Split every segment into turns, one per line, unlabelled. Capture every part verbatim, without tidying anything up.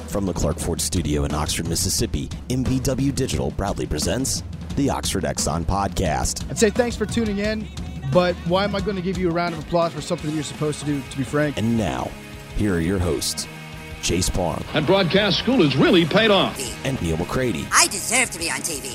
From the Clark Ford Studio in Oxford, Mississippi, M B W Digital proudly presents the Oxford Exxon Podcast.
I'd say thanks for tuning in, but why am I going to give you a round of applause for something that you're supposed to do, to be frank?
And now, here are your hosts, Chase Parham.
And broadcast school has really paid off.
And Neil McCready.
I deserve to be on T V.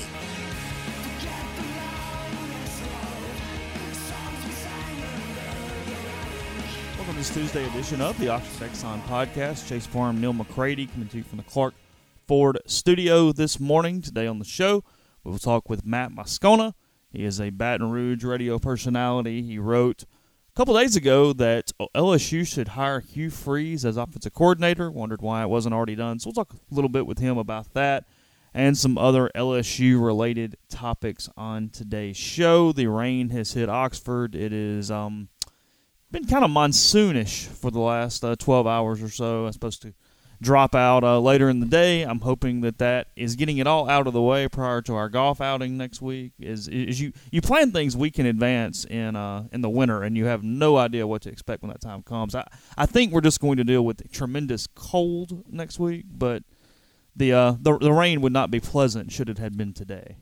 Welcome to this Tuesday edition of the Oxford Exxon Podcast. Chase Parham, Neil McCready coming to you from the Clark Ford Studio this morning. Today on the show, we will talk with Matt Moscona. He is a Baton Rouge radio personality. He wrote a couple days ago that L S U should hire Hugh Freeze as offensive coordinator. Wondered why it wasn't already done. So we'll talk a little bit with him about that and some other L S U-related topics on today's show. The rain has hit Oxford. It is um, been kind of monsoonish for the last uh, twelve hours or so. It's supposed to drop out uh, later in the day. I'm hoping that that is getting it all out of the way prior to our golf outing next week. Is is you, you plan things week in advance in uh, in the winter, and you have no idea what to expect when that time comes. I, I think we're just going to deal with tremendous cold next week, but the uh, the the rain would not be pleasant should it had been today.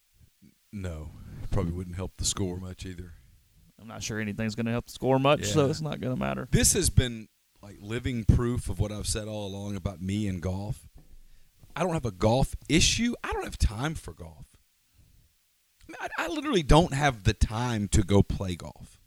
No, it probably wouldn't help the score much either.
I'm not sure anything's going to help the score much,
Yeah.
so it's not going to matter.
This has been like living proof of what I've said all along about me and golf. I don't have a golf issue. I don't have time for golf. I, mean, I, I literally don't have the time to go play golf.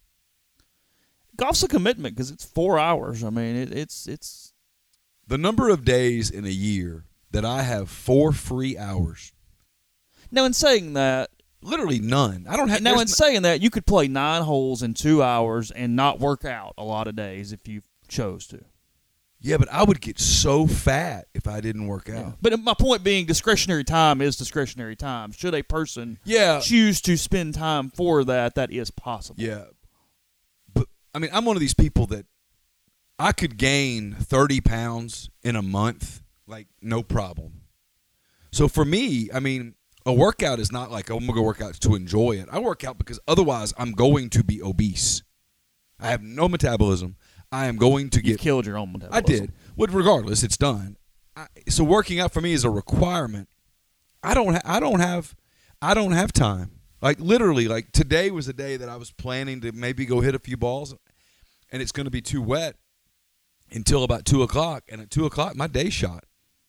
Golf's a commitment because it's four hours. I mean, it, it's it's
The number of days in a year that I have four free hours,
now in saying that.
literally none. I don't have.
Now, in
there's
saying that, you could play nine holes in two hours and not work out a lot of days if you chose to.
Yeah, but I would get so fat if I didn't work out.
Yeah. But my point being, discretionary time is discretionary time. Should a person
Yeah.
choose to spend time for that, that is possible.
Yeah. But, I mean, I'm one of these people that I could gain thirty pounds in a month, like, no problem. So for me, I mean, a workout is not like, oh, I'm going to go work out to enjoy it. I work out because otherwise I'm going to be obese. I have no metabolism. I am going to
You
get.
killed your own metabolism.
I did. But regardless, it's done. I, so working out for me is a requirement. I don't. Ha- I don't have. I don't have time. Like literally, like today was a day that I was planning to maybe go hit a few balls, and it's going to be too wet until about two o'clock. And at two o'clock, my day's shot.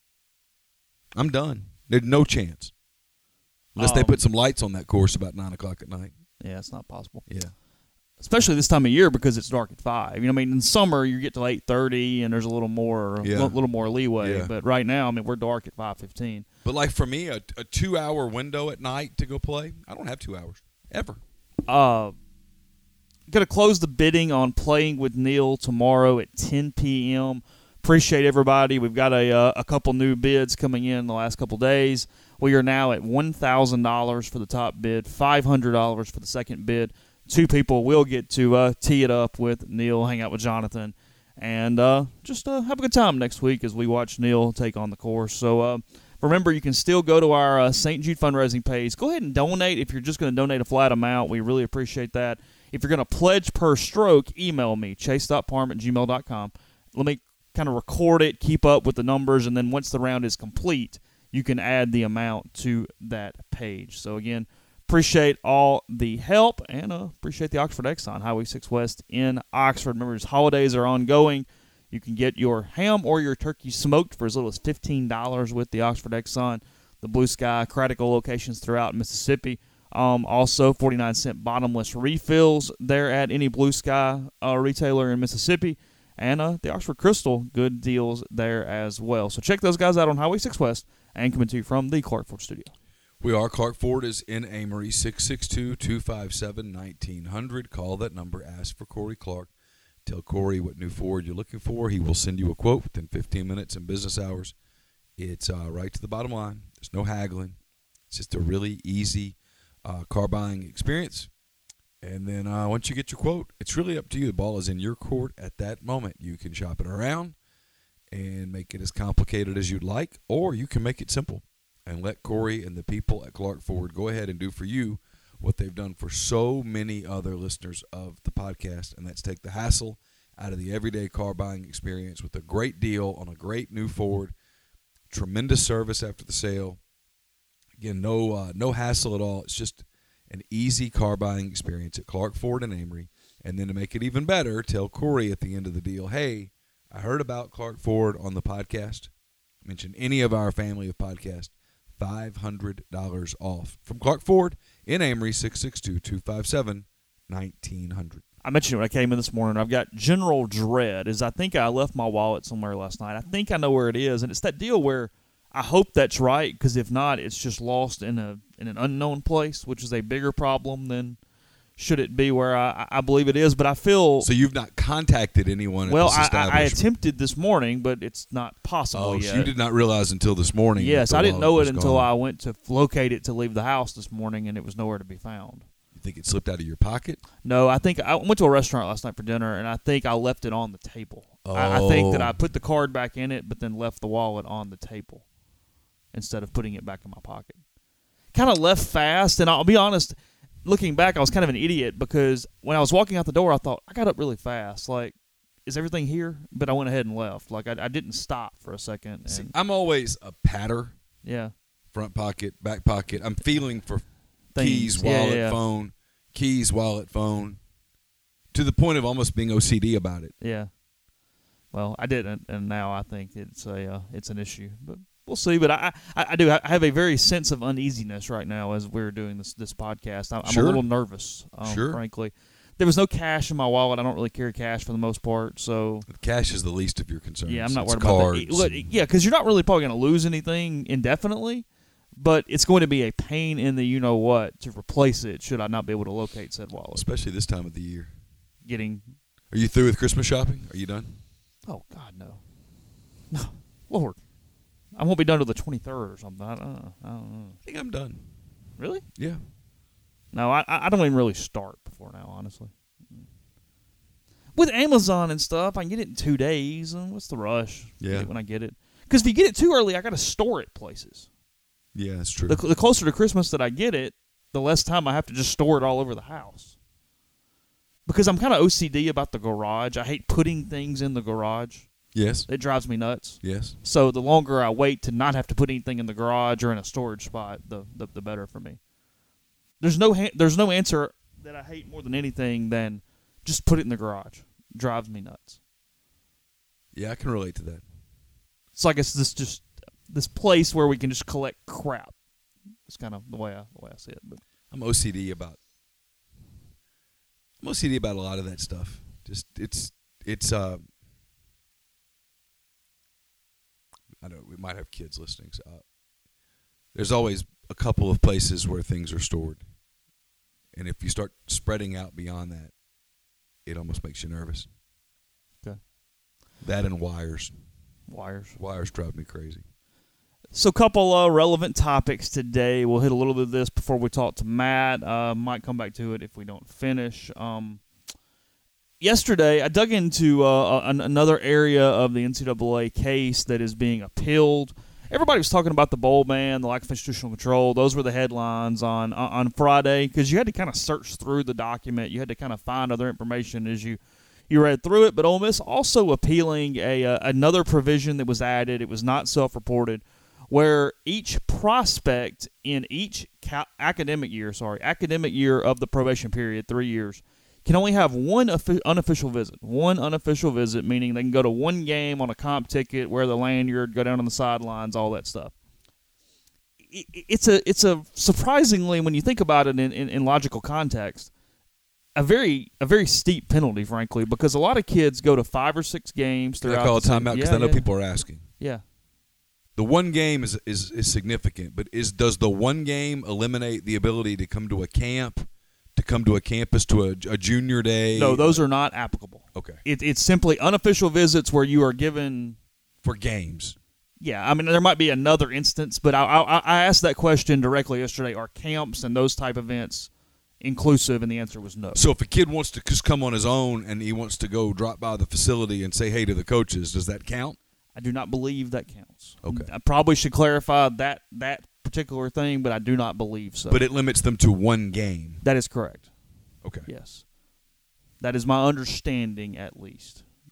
I'm done. There's no chance unless
Um,
they put some lights on that course about nine o'clock at night.
Yeah, it's not possible.
Yeah.
Especially this time of year because it's dark at five. You know, I mean, in summer you get to eight thirty and there's a little more,
Yeah.
a little more leeway.
Yeah.
But right now, I mean, we're dark at five fifteen.
But like for me, a, a two-hour window at night to go play, I don't have two hours ever.
Uh, going to close the bidding on Playing with Neil tomorrow at ten p.m. Appreciate everybody. We've got a uh, a couple new bids coming in the last couple days. We are now at one thousand dollars for the top bid, five hundred dollars for the second bid. Two people will get to uh, tee it up with Neil, hang out with Jonathan, and uh, just uh, have a good time next week as we watch Neil take on the course. So uh, remember, you can still go to our uh, Saint Jude fundraising page. Go ahead and donate if you're just going to donate a flat amount. We really appreciate that. If you're going to pledge per stroke, email me, chase dot parham at gmail dot com. Let me kind of record it, keep up with the numbers, and then once the round is complete, you can add the amount to that page. So again, appreciate all the help, and uh, appreciate the Oxford Exxon, Highway six West in Oxford. Remember, as holidays are ongoing, you can get your ham or your turkey smoked for as little as fifteen dollars with the Oxford Exxon, the Blue Sky, Critical locations throughout Mississippi. Um, also, forty-nine cent bottomless refills there at any Blue Sky uh, retailer in Mississippi. And uh, the Oxford Crystal, good deals there as well. So check those guys out on Highway six West, and coming to you from the Clark Ford Studio.
We are. Clark Ford is in Amory, six six two, two five seven, one nine hundred. Call that number. Ask for Corey Clark. Tell Corey what new Ford you're looking for. He will send you a quote within fifteen minutes in business hours. It's uh, right to the bottom line. There's no haggling. It's just a really easy uh, car buying experience. And then uh, once you get your quote, it's really up to you. The ball is in your court at that moment. You can shop it around and make it as complicated as you'd like, or you can make it simple and let Corey and the people at Clark Ford go ahead and do for you what they've done for so many other listeners of the podcast, and that's take the hassle out of the everyday car buying experience with a great deal on a great new Ford. Tremendous service after the sale. Again, no uh, no hassle at all. It's just an easy car buying experience at Clark Ford in Amory. And then to make it even better, tell Corey at the end of the deal, hey, I heard about Clark Ford on the podcast. Mention any of our family of podcasts. five hundred dollars off from Clark Ford in Amory, six six two, two five seven, one nine hundred.
I mentioned it when I came in this morning. I've got general dread is I think I left my wallet somewhere last night. I think I know where it is, and it's that deal where I hope that's right, because if not, it's just lost in a in an unknown place, which is a bigger problem than should it be where I, I believe it is. But I feel
so you've not contacted anyone.
Well,
at this
I, I
establishment.
attempted this morning, but it's not possible
Oh,
yet.
so you did not realize until this morning.
Yes,
that the
I didn't know
wallet
it
was
until
gone.
I went to locate it to leave the house this morning, and it was nowhere to be found.
You think it slipped out of your pocket?
No, I think I went to a restaurant last night for dinner, and I think I left it on the table. Oh. I, I think that I put the card back in it, but then left the wallet on the table instead of putting it back in my pocket. Kind of left fast, and I'll be honest, looking back, I was kind of an idiot because when I was walking out the door, I thought, I got up really fast. Like, is everything here? But I went ahead and left. Like, I, I didn't stop for a second. And,
See, I'm always a patter.
Yeah.
Front pocket, back pocket. I'm feeling for
Things.
keys,
Yeah,
wallet,
yeah.
phone, keys, wallet, phone, to the point of almost being O C D about it.
Yeah. Well, I didn't, and now I think it's a uh, it's an issue. But we'll see. But I, I, I do I have a very sense of uneasiness right now as we're doing this this podcast. I'm,
Sure.
I'm a little nervous, um,
Sure.
frankly. There was no cash in my wallet. I don't really carry cash for the most part, so
Cash is the least of your concerns.
yeah, I'm not
It's
worried
cards.
about that. Look, yeah, because you're not really probably going to lose anything indefinitely, but it's going to be a pain in the you know what to replace it should I not be able to locate said wallet.
Especially this time of the year.
Getting
Are you through with Christmas shopping? Are you done?
oh God no, no Lord, I won't be done till the twenty-third or something. I don't know. I don't know.
I think I'm done.
Really?
Yeah.
No, I I don't even really start before now, honestly. With Amazon and stuff, I can get it in two days. And what's the rush?
Yeah.
Get it when I get it, because if you get it too early, I got to store it places.
Yeah, that's true.
The, the closer to Christmas that I get it, the less time I have to just store it all over the house. Because I'm kind of O C D about the garage. I hate putting things in the garage.
yes.
It drives me nuts.
Yes.
So the longer I wait to not have to put anything in the garage or in a storage spot, the the, the better for me. There's no ha- there's no answer that I hate more than anything than just put it in the garage. It drives me nuts.
Yeah, I can relate to that.
It's like it's this just this place where we can just collect crap. It's kind of the way I the way I see it. But
I'm O C D about I'm O C D about a lot of that stuff. Just it's it's uh I don't know, we might have kids listening. So uh, there's always a couple of places where things are stored. And if you start spreading out beyond that, it almost makes you nervous.
Okay.
That and wires.
wires.
Wires drive me crazy.
So a couple uh, relevant topics today. We'll hit a little bit of this before we talk to Matt. Uh, might come back to it if we don't finish. Um, yesterday, I dug into uh, an, another area of the N C double A case that is being appealed. Everybody was talking about the bowl ban, the lack of institutional control. Those were the headlines on on Friday because you had to kind of search through the document. You had to kind of find other information as you you read through it. But Ole Miss also appealing a uh, another provision that was added. It was not self-reported, where each prospect in each ca- academic year, sorry, academic year of the probation period, three years, can only have one offi- unofficial visit. One unofficial visit, meaning they can go to one game on a comp ticket, wear the lanyard, go down on the sidelines, all that stuff. It, it's a it's a surprisingly, when you think about it in, in, in logical context, a very a very steep penalty, frankly, because a lot of kids go to five or six games
Can
throughout.
I call a
the season.
timeout? Because
Yeah,
I know
yeah,
people are asking.
Yeah.
The one game is, is is significant, but is does the one game eliminate the ability to come to a camp, to come to a campus to a, a junior day?
No, those are not applicable.
Okay.
It, it's simply unofficial visits where you are given.
For games.
Yeah, I mean, there might be another instance, but I, I, I asked that question directly yesterday. Are camps and those type events inclusive? And the answer was no.
So if a kid wants to just come on his own and he wants to go drop by the facility and say hey to the coaches, does that count?
I do not believe that counts.
Okay.
I probably should clarify that that particular thing, but I do not believe so.
But it limits them to one game.
That is correct.
Okay.
Yes. That is my understanding, at least.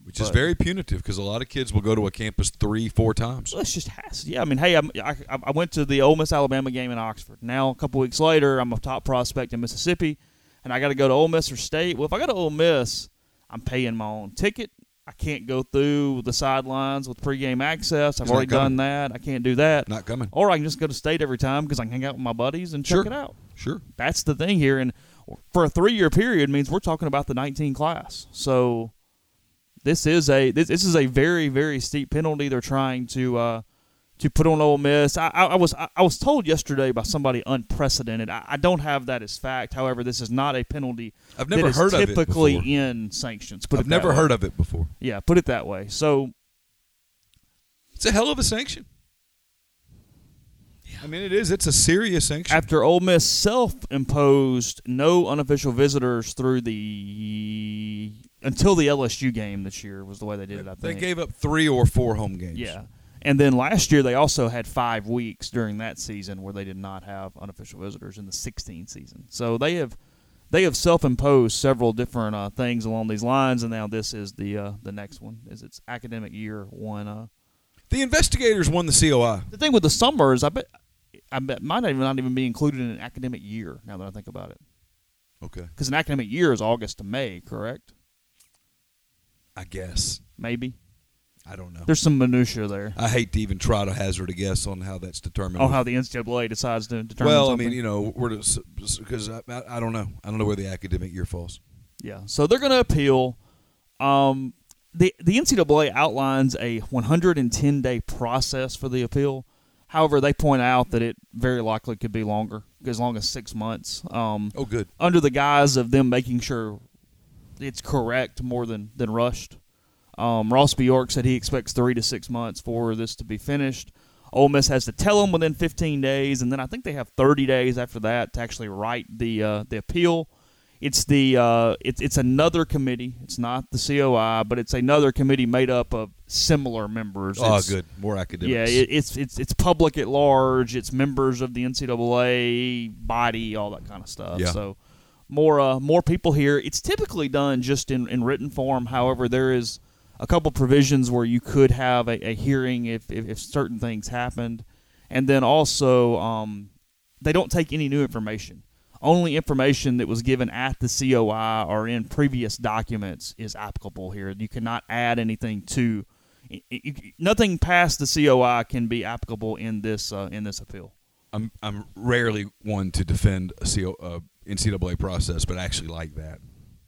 Which is
But-
very punitive because a lot of kids will go to a campus three, four times.
Well, it's just has. Yeah, I mean, hey, I'm, I I went to the Ole Miss Alabama game in Oxford. Now a couple weeks later, I'm a top prospect in Mississippi, and I got to go to Ole Miss or State. Well, if I go to Ole Miss, I'm paying my own ticket. I can't go through the sidelines with pregame access. I've
He's not
already done
coming.
that. I can't do that.
Not coming.
Or I can just go to State every time because I can hang out with my buddies and
Sure.
check it out.
Sure.
That's the thing here, and for a three-year period means we're talking about the nineteen class. So this is a this, this is a very very steep penalty they're trying to uh, to put on Ole Miss. I, I, I was I, I was told yesterday by somebody unprecedented. I, I don't have that as fact. However, this is not a penalty.
I've never
that is
heard of it
typically
before.
in sanctions. Put
I've
it that
never
way.
heard of it before.
Yeah, put it that way. So
It's a hell of a sanction. I mean, it is. It's a serious sanction.
after Ole Miss self-imposed no unofficial visitors through the until the L S U game this year was the way they did it. I
They
think
gave up three or four home games.
Yeah. And then last year they also had five weeks during that season where they did not have unofficial visitors in the sixteen season. So they have they have self-imposed several different uh, things along these lines, and now this is the uh, the next one. Is it's academic year one. Uh,
The investigators won the C O I.
the thing with the summer is I bet I bet might not even not even be included in an academic year. Now that I think about it,
Okay.
because an academic year is August to May, correct?
I guess.
Maybe
I don't know.
there's some minutia there.
I hate to even try to hazard a guess on how that's determined.
Oh, how the N C double A decides to determine
well,
something.
I mean, you know, we're because I, I, I don't know. I don't know where the academic year falls.
Yeah, so they're going to appeal. Um, the the N C double A outlines a one hundred ten day process for the appeal. However, they point out that it very likely could be longer, as long as six months. Um,
Oh, good.
under the guise of them making sure it's correct more than, than rushed. Um, Ross Bjork said he expects three to six months for this to be finished. Ole Miss has to tell them within fifteen days, and then I think they have thirty days after that to actually write the uh, the appeal. It's the uh, it's it's another committee. It's not the C O I, but it's another committee made up of similar members.
Oh,
It's-
good. More academics.
Yeah, it, it's it's it's public at large. It's members of the N C double A body, all that kind of stuff.
Yeah.
So more uh, more people here. It's typically done just in, in written form. However, there is a couple provisions where you could have a, a hearing if, if if certain things happened, and then also um, they don't take any new information. Only information that was given at the C O I or in previous documents is applicable here. You cannot add anything to. It, it, nothing past the C O I can be applicable in this uh, in this appeal.
I'm I'm rarely one to defend a C O, uh, N C double A process, but I actually like that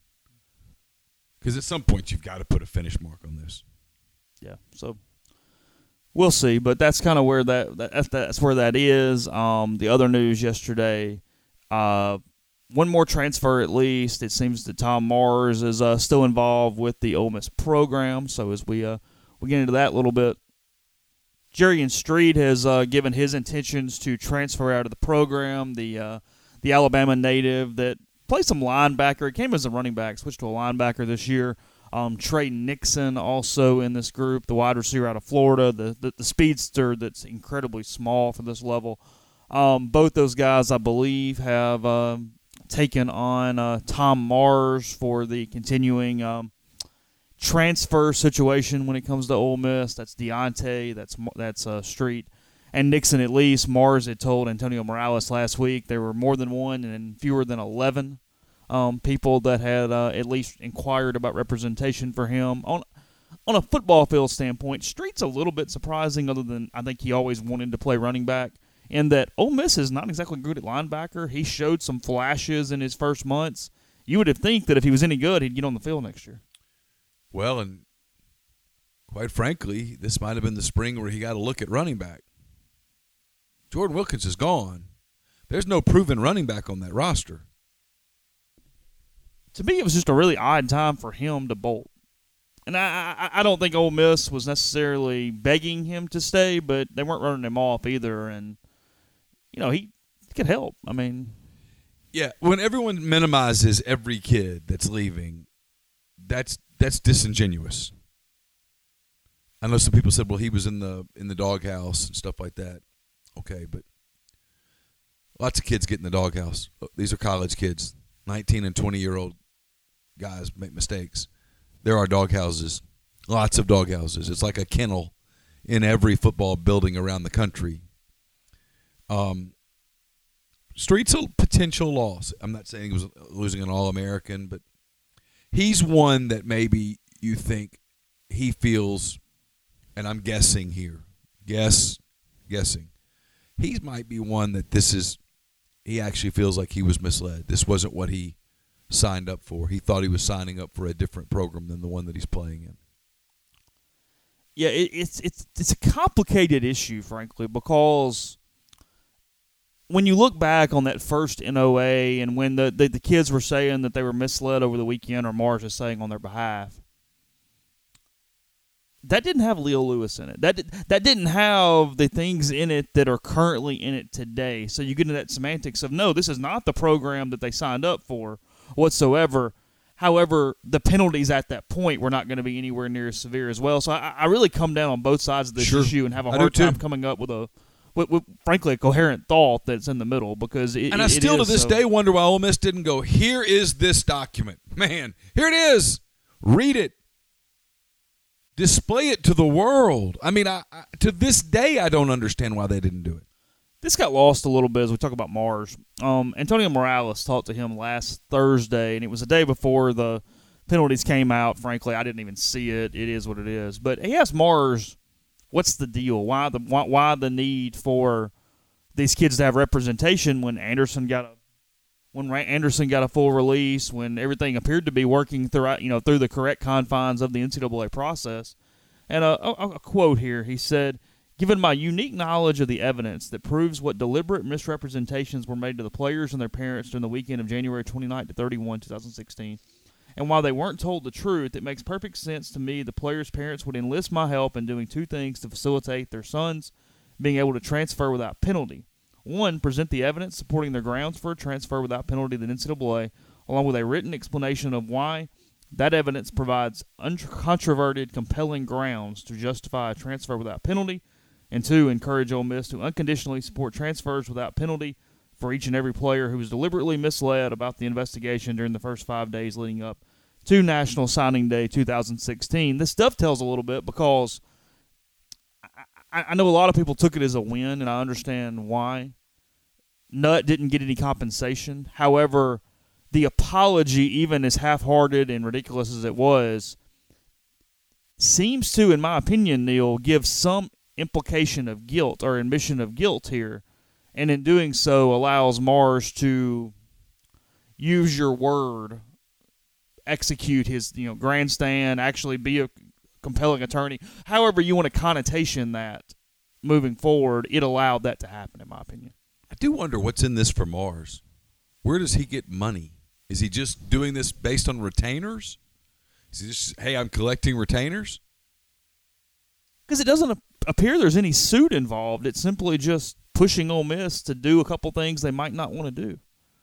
because at some point you've got to put a finish mark on this.
Yeah, so we'll see, but that's kind of where that, that that's where that is. Um, the other news yesterday, uh, one more transfer at least. It seems that Tom Mars is uh, still involved with the Ole Miss program. So as we uh, we get into that a little bit, Jerian Street has uh, given his intentions to transfer out of the program. The uh, the Alabama native that plays some linebacker. He came as a running back, switched to a linebacker this year. Um, Trey Nixon also in this group, the wide receiver out of Florida, the, the, the speedster that's incredibly small for this level. Um, both those guys, I believe, have um, taken on uh, Tom Mars for the continuing um, transfer situation when it comes to Ole Miss. That's Deontay, that's that's uh, Street, and Nixon at least. Mars had told Antonio Morales last week there were more than one and fewer than eleven um, people that had uh, at least inquired about representation for him. On on a football field standpoint, Street's a little bit surprising, other than I think he always wanted to play running back, in that Ole Miss is not exactly good at linebacker. He showed some flashes in his first months. You would have think that if he was any good, he'd get on the field next year.
Well, and quite frankly, this might have been the spring where he got a look at running back. Jordan Wilkins is gone. There's no proven running back on that roster.
To me, it was just a really odd time for him to bolt. And I, I, I don't think Ole Miss was necessarily begging him to stay, but they weren't running him off either. And, you know, he could help. I mean,
Yeah, when everyone minimizes every kid that's leaving, that's that's disingenuous. I know some people said, well, he was in the in the doghouse and stuff like that. Okay, but lots of kids get in the doghouse. These are college kids. nineteen and twenty-year-old guys make mistakes. There are doghouses Lots of dog houses. It's like a kennel in every football building around the country. Um, Street's a potential loss. I'm not saying he was losing an All-American, but he's one that maybe you think he feels, and I'm guessing here, guess, guessing, he might be one that this is, he actually feels like he was misled. This wasn't what he signed up for. He thought he was signing up for a different program than the one that he's playing in.
Yeah, it, it's it's it's a complicated issue, frankly, because when you look back on that first N O A and when the, the, the kids were saying that they were misled over the weekend, or Mars is saying on their behalf, that didn't have Leo Lewis in it. That that didn't have the things in it that are currently in it today. So you get into that semantics of, no, this is not the program that they signed up for whatsoever. However, the penalties at that point were not going to be anywhere near as severe as well. So I, I really come down on both sides of this
Sure.
issue and have a
I
hard
do
time
too.
coming up with a, with, with, frankly, a coherent thought that's in the middle, because it,
And I
it
still
is
to this
so.
day wonder why Ole Miss didn't go, here is this document. Man, here it is. Read it. Display it to the world. I mean, I, I, to this day, I don't understand why they didn't do it.
This got lost a little bit as we talk about Mars. Um, Antonio Morales talked to him last Thursday, and it was the day before the penalties came out. Frankly, I didn't even see it. It is what it is. But he asked Mars, what's the deal? Why the why, why the need for these kids to have representation when Anderson got a when Anderson got a full release, when everything appeared to be working throughout, you know, through the correct confines of the N C double A process? And a, a, a quote here, he said, "Given my unique knowledge of the evidence that proves what deliberate misrepresentations were made to the players and their parents during the weekend of January twenty-ninth to thirty-first, twenty sixteen, and while they weren't told the truth, it makes perfect sense to me the players' parents would enlist my help in doing two things to facilitate their sons being able to transfer without penalty. One, present the evidence supporting their grounds for a transfer without penalty to the N C double A, along with a written explanation of why that evidence provides uncontroverted, compelling grounds to justify a transfer without penalty. And two, encourage Ole Miss to unconditionally support transfers without penalty for each and every player who was deliberately misled about the investigation during the first five days leading up to National Signing Day two thousand sixteen. This dovetails a little bit because I, I know a lot of people took it as a win, and I understand why. Nutt didn't get any compensation. However, the apology, even as half-hearted and ridiculous as it was, seems to, in my opinion, Neil, give some implication of guilt or admission of guilt here, and in doing so allows Mars to use your word, execute his, you know, grandstand, actually be a compelling attorney. However you want to connotation that moving forward, it allowed that to happen, in my opinion.
I do wonder what's in this for Mars. Where does he get money? Is he just doing this based on retainers? Is he just, hey, I'm collecting retainers?
Because it doesn't appear there's any suit involved. It's simply just pushing Ole Miss to do a couple things they might not want to do.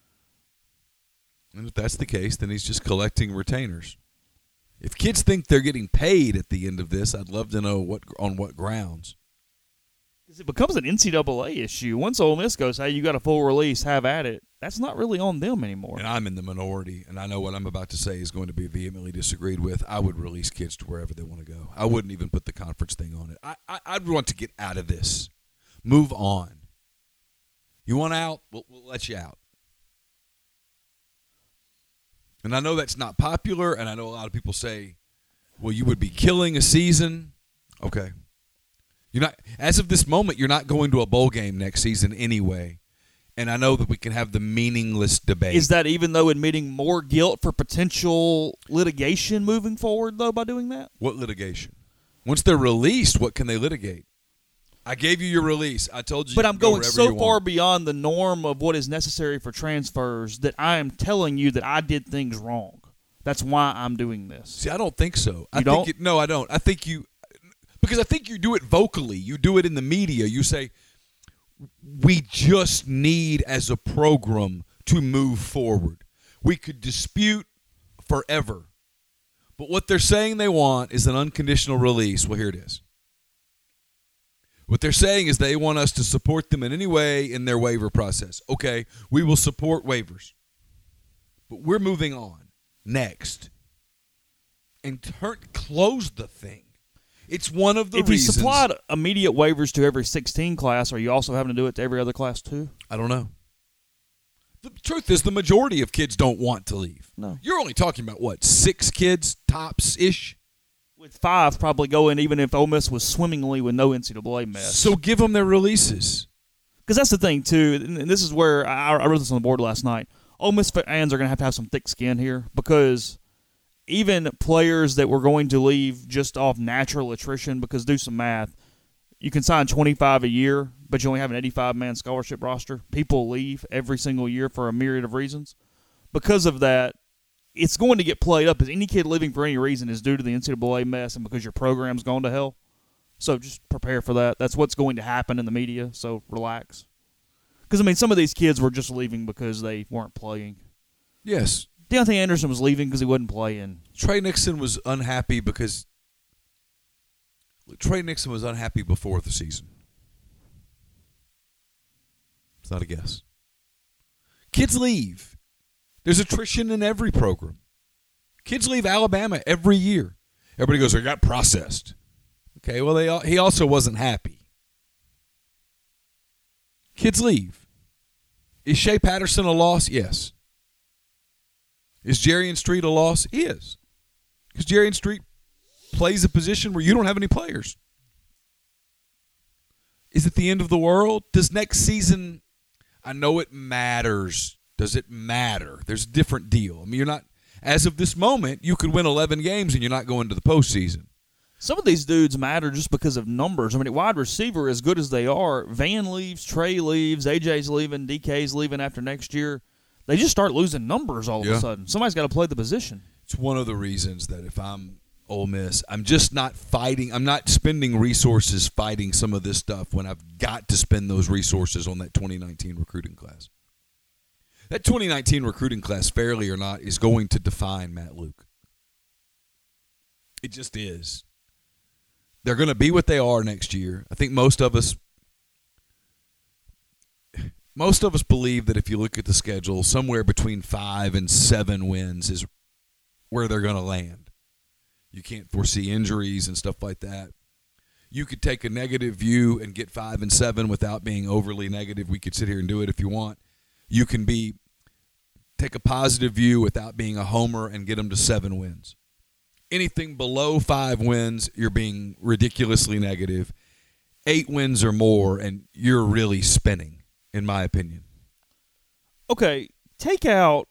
And if that's the case, then he's just collecting retainers. If kids think they're getting paid at the end of this, I'd love to know what on what grounds.
Because it becomes an N C double A issue. Once Ole Miss goes, hey, you got a full release, have at it, that's not really on them anymore.
And I'm in the minority, and I know what I'm about to say is going to be vehemently disagreed with. I would release kids to wherever they want to go. I wouldn't even put the conference thing on it. I, I, I'd want to get out of this. Move on. You want out? We'll, we'll let you out. And I know that's not popular, and I know a lot of people say, well, you would be killing a season. Okay. You're not, as of this moment, you're not going to a bowl game next season anyway. And I know that we can have the meaningless debate.
Is that even though admitting more guilt for potential litigation moving forward, though, by doing that?
What litigation? Once they're released, what can they litigate? I gave you your release. I told you.
But
you
I'm
can go
going
wherever
so
you
far
want.
beyond the norm of what is necessary for transfers that I am telling you that I did things wrong. That's why I'm doing this.
See, I don't think so. I
You
think
don't?
You, no, I don't. I think you – because I think you do it vocally. You do it in the media. You say, we just need as a program to move forward. We could dispute forever. But what they're saying they want is an unconditional release. Well, here it is. What they're saying is they want us to support them in any way in their waiver process. Okay, we will support waivers. But we're moving on. Next. and turn close the thing. It's one of the
if
reasons.
you supplied immediate waivers to every sixteen class, are you also having to do it to every other class too?
I don't know. The truth is the majority of kids don't want to leave.
No.
You're only talking about, what, six kids tops-ish?
With five probably going, even if Ole Miss was swimmingly with no N C double A mess.
So give them their releases.
Because that's the thing, too, and this is where I, I wrote this on the board last night. Ole Miss fans are going to have to have some thick skin here because even players that were going to leave just off natural attrition, because do some math, you can sign twenty-five a year, but you only have an eighty-five man scholarship roster. People leave every single year for a myriad of reasons. Because of that, it's going to get played up as any kid leaving for any reason is due to the N C double A mess and because your program's gone to hell. So just prepare for that. That's what's going to happen in the media, so relax. Because, I mean, some of these kids were just leaving because they weren't playing.
Yes.
Deontay Anderson was leaving because he wasn't playing.
Trey Nixon was unhappy because Trey Nixon was unhappy before the season. It's not a guess. Kids leave. There's attrition in every program. Kids leave Alabama every year. Everybody goes, they got processed. Okay, well, they he also wasn't happy. Kids leave. Is Shea Patterson a loss? Yes. Is Jarian Street a loss? He is. Because Jarian Street plays a position where you don't have any players. Is it the end of the world? Does next season, I know it matters. Does it matter? There's a different deal. I mean, you're not, as of this moment, you could win eleven games and you're not going to the postseason.
Some of these dudes matter just because of numbers. I mean, at wide receiver, as good as they are, Van leaves, Trey leaves, A J's leaving, D K's leaving after next year. They just start losing numbers all
yeah.
of a sudden. Somebody's got to play the position.
It's one of the reasons that if I'm Ole Miss, I'm just not fighting. I'm not spending resources fighting some of this stuff when I've got to spend those resources on that twenty nineteen recruiting class. That twenty nineteen recruiting class, fairly or not, is going to define Matt Luke. It just is. They're going to be what they are next year. I think most of us most of us believe that if you look at the schedule, somewhere between five and seven wins is where they're going to land. You can't foresee injuries and stuff like that. You could take a negative view and get five and seven without being overly negative. We could sit here and do it if you want. You can be take a positive view without being a homer and get them to seven wins. Anything below five wins, you're being ridiculously negative. Eight wins or more, and you're really spinning, in my opinion.
Okay, take out.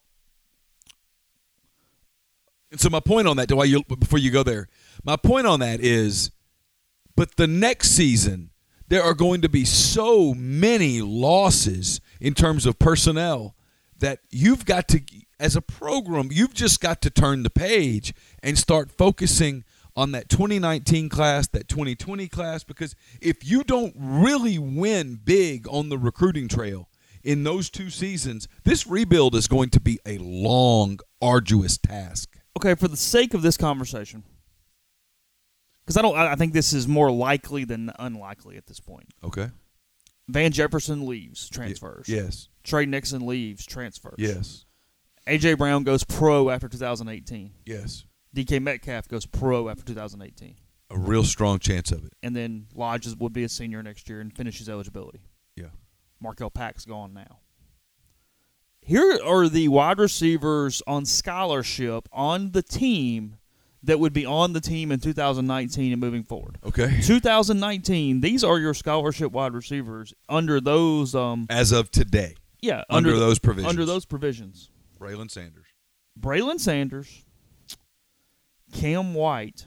And so my point on that, do I, you, before you go there, my point on that is, but the next season, there are going to be so many losses in terms of personnel that you've got to, as a program, you've just got to turn the page and start focusing on that twenty nineteen class, that twenty twenty class, because if you don't really win big on the recruiting trail in those two seasons, this rebuild is going to be a long, arduous task.
Okay, for the sake of this conversation, because I don't, I think this is more likely than unlikely at this point.
Okay.
Van Jefferson leaves, transfers.
Y- yes.
Trey Nixon leaves, transfers.
Yes.
A J Brown goes pro after two thousand eighteen.
Yes.
D K Metcalf goes pro after two thousand eighteen.
A real strong chance of it.
And then Lodge would be a senior next year and finishes eligibility.
Yeah.
Markel Pack's gone now. Here are the wide receivers on scholarship on the team that would be on the team in two thousand nineteen and moving forward.
Okay.
two thousand nineteen, these are your scholarship wide receivers under those. Um,
As of today.
Yeah.
Under,
under
those provisions.
Under those provisions.
Braylon Sanders.
Braylon Sanders, Cam White.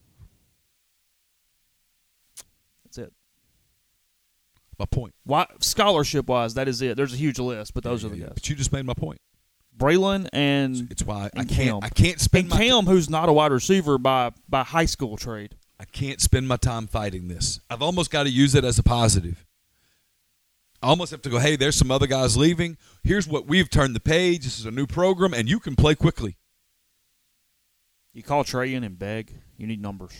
That's it.
My point.
Why, scholarship-wise, that is it. There's a huge list, but those
Yeah,
are the
yeah,
guys.
But you just made my point.
Braylon and
It's why I
and
can't.
Cam.
I can't spend
and
my
Cam, who's not a wide receiver by by high school trade.
I can't spend my time fighting this. I've almost got to use it as a positive. I almost have to go, hey, there's some other guys leaving. Here's what we've turned the page. This is a new program, and you can play quickly.
You call Trey in and beg. You need numbers.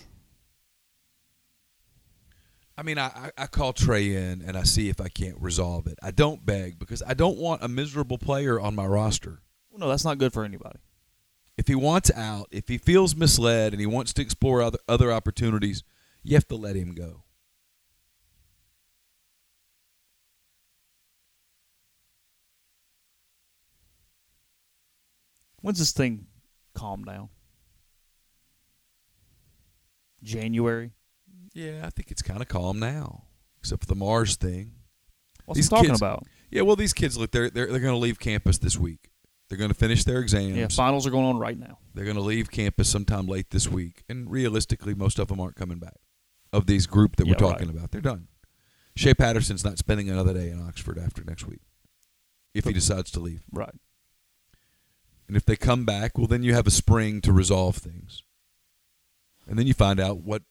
I mean, I, I call Trey in, and I see if I can't resolve it. I don't beg because I don't want a miserable player on my roster.
Well, no, that's not good for anybody.
if he wants out, if he feels misled and he wants to explore other, other opportunities, you have to let him go.
When's this thing calm down? January?
Yeah, I think it's kind of calm now, except for the Mars thing.
What's he talking
kids,
about?
Yeah, well, these kids, look, they're they're, they're going to leave campus this week. They're going to finish their exams.
Yeah, finals are going on right now.
They're going to leave campus sometime late this week, and realistically, most of them aren't coming back. Of these group that
yeah,
we're talking
right.
about, they're done. Shea Patterson's not spending another day in Oxford after next week, if he decides to leave.
Right.
And if they come back, well, then you have a spring to resolve things. And then you find out what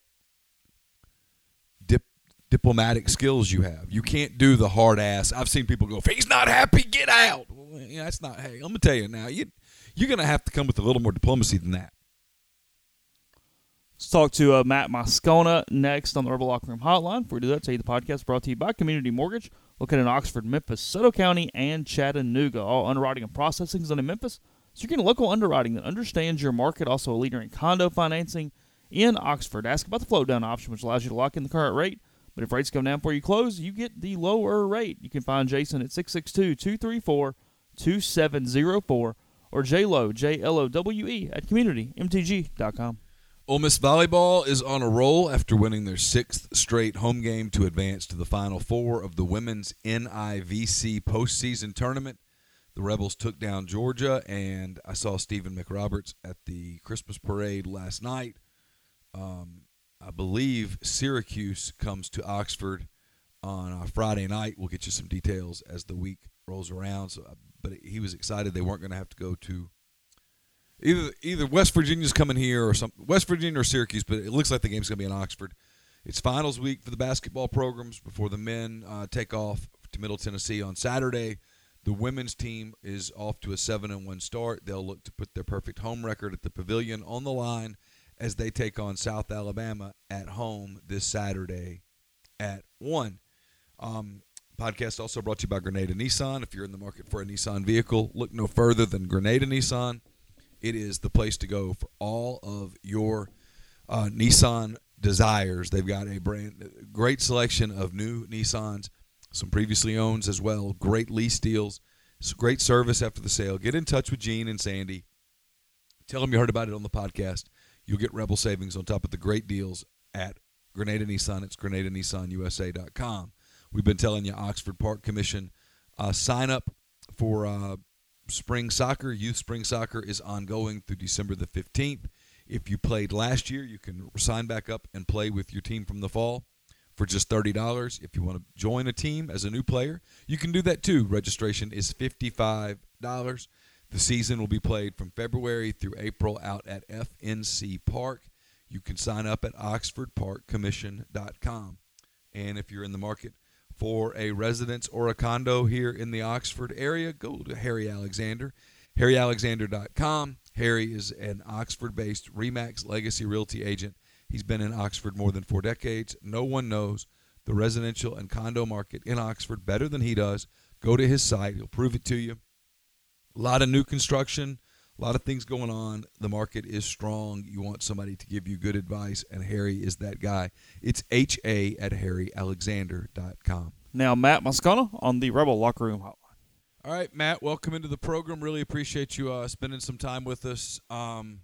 dip, diplomatic skills you have. You can't do the hard ass. I've seen people go, if he's not happy, get out. Well, yeah, that's not, hey, let me tell you now, you, you're going to have to come with a little more diplomacy than that.
Let's talk to uh, Matt Moscona next on the Rebel Locker Room Hotline. Before we do that, tell you the podcast is brought to you by Community Mortgage, located in Oxford, Memphis, Soto County, and Chattanooga. All underwriting and processing is done in Memphis, so you're getting local underwriting that understands your market. Also a leader in condo financing in Oxford. Ask about the float down option, which allows you to lock in the current rate. But if rates come down before you close, you get the lower rate. You can find Jason at six six two, two three four, two seven zero four or J L O, J L O W E, at community m t g dot com.
Ole Miss Volleyball is on a roll after winning their sixth straight home game to advance to the Final Four of the Women's N I V C postseason tournament. The Rebels took down Georgia, and I saw Stephen McRoberts at the Christmas parade last night. Um, I believe Syracuse comes to Oxford on uh, Friday night. We'll get you some details as the week rolls around. So, but he was excited they weren't going to have to go to Either either West Virginia's coming here or some West Virginia or Syracuse, but it looks like the game's going to be in Oxford. It's finals week for the basketball programs before the men uh, take off to Middle Tennessee on Saturday. The women's team is off to a seven and one start. They'll look to put their perfect home record at the Pavilion on the line as they take on South Alabama at home this Saturday at one. Um, podcast also brought to you by Grenada Nissan. If you're in the market for a Nissan vehicle, look no further than Grenada Nissan. It is the place to go for all of your uh, Nissan desires. They've got a brand great selection of new Nissans, some previously owned as well. Great lease deals, great service after the sale. Get in touch with Gene and Sandy. Tell them you heard about it on the podcast. You'll get Rebel savings on top of the great deals at Grenada Nissan. It's Grenada Nissan U S A dot com. We've been telling you Oxford Park Commission uh, sign up for uh, spring soccer. Youth spring soccer is ongoing through December the fifteenth. If you played last year, you can sign back up and play with your team from the fall for just thirty dollars. If you want to join a team as a new player, you can do that too. Registration is fifty-five dollars. The season will be played from February through April out at F N C Park. You can sign up at oxford park commission dot com. And if you're in the market for a residence or a condo here in the Oxford area, go to Harry Alexander, harry alexander dot com. Harry is an Oxford-based RE/MAX Legacy Realty agent. He's been in Oxford more than four decades. No one knows the residential and condo market in Oxford better than he does. Go to his site. He'll prove it to you. A lot of new construction, a lot of things going on. The market is strong. You want somebody to give you good advice, and Harry is that guy. It's H A at harry alexander dot com.
Now, Matt Moscona on the Rebel Locker Room Hotline.
All right, Matt, welcome into the program. Really appreciate you uh, spending some time with us. Um,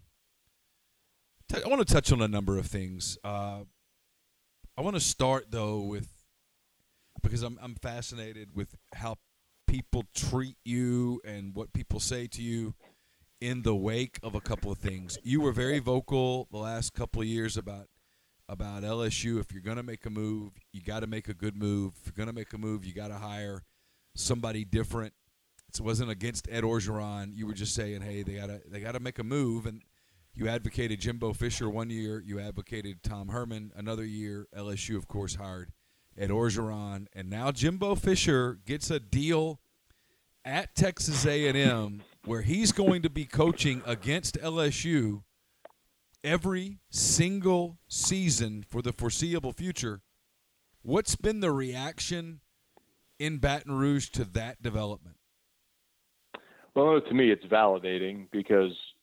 t- I want to touch on a number of things. Uh, I want to start, though, with because I'm I'm fascinated with how people treat you and what people say to you in the wake of a couple of things. You were very vocal the last couple of years about about L S U. If you're going to make a move, you got to make a good move. If you're going to make a move, you got to hire somebody different. It wasn't against Ed Orgeron. You were just saying, hey, they got to they got to make a move. And you advocated Jimbo Fisher one year. You advocated Tom Herman another year. L S U, of course, hired Ed Orgeron. And now Jimbo Fisher gets a deal at Texas A and M where he's going to be coaching against L S U every single season for the foreseeable future. What's been the reaction in Baton Rouge to that development?
Well, to me, it's validating because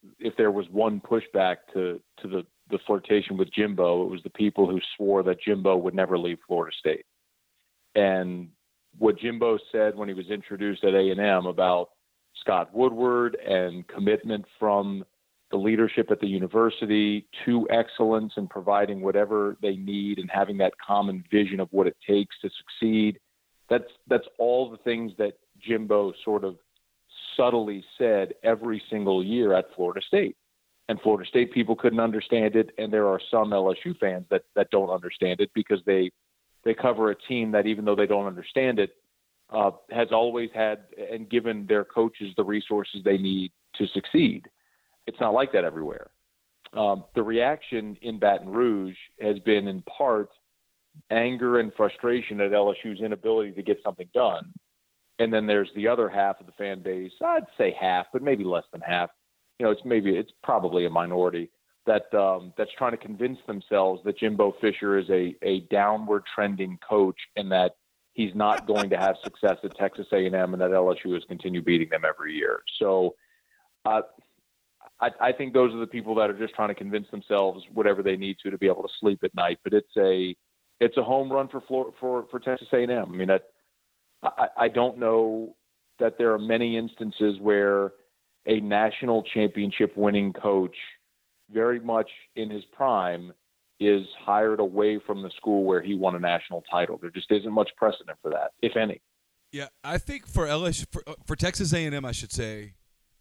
if there was one pushback to, to the, the flirtation with Jimbo, it was the people who swore that Jimbo would never leave Florida State. And what Jimbo said when he was introduced at A and M about Scott Woodward and commitment from the leadership at the university to excellence and providing whatever they need and having that common vision of what it takes to succeed. That's, that's all the things that Jimbo sort of subtly said every single year at Florida State. And Florida State people couldn't understand it. And there are some L S U fans that, that don't understand it because they, they cover a team that, even though they don't understand it, uh, has always had and given their coaches the resources they need to succeed. It's not like that everywhere. Um, the reaction in Baton Rouge has been in part anger and frustration at L S U's inability to get something done. And then there's the other half of the fan base, I'd say half, but maybe less than half. You know, it's maybe, it's probably a minority that um, that's trying to convince themselves that Jimbo Fisher is a, a downward trending coach and that he's not going to have success at Texas A and M and that L S U has continued beating them every year. So uh, I, I think those are the people that are just trying to convince themselves whatever they need to to be able to sleep at night. But it's a it's a home run for Florida, for for Texas A and M. I mean, that, I, I don't know that there are many instances where a national championship winning coach, very much in his prime, is hired away from the school where he won a national title. There just isn't much precedent for that, if any.
Yeah, I think for L S U, for, for Texas A and M, I should say,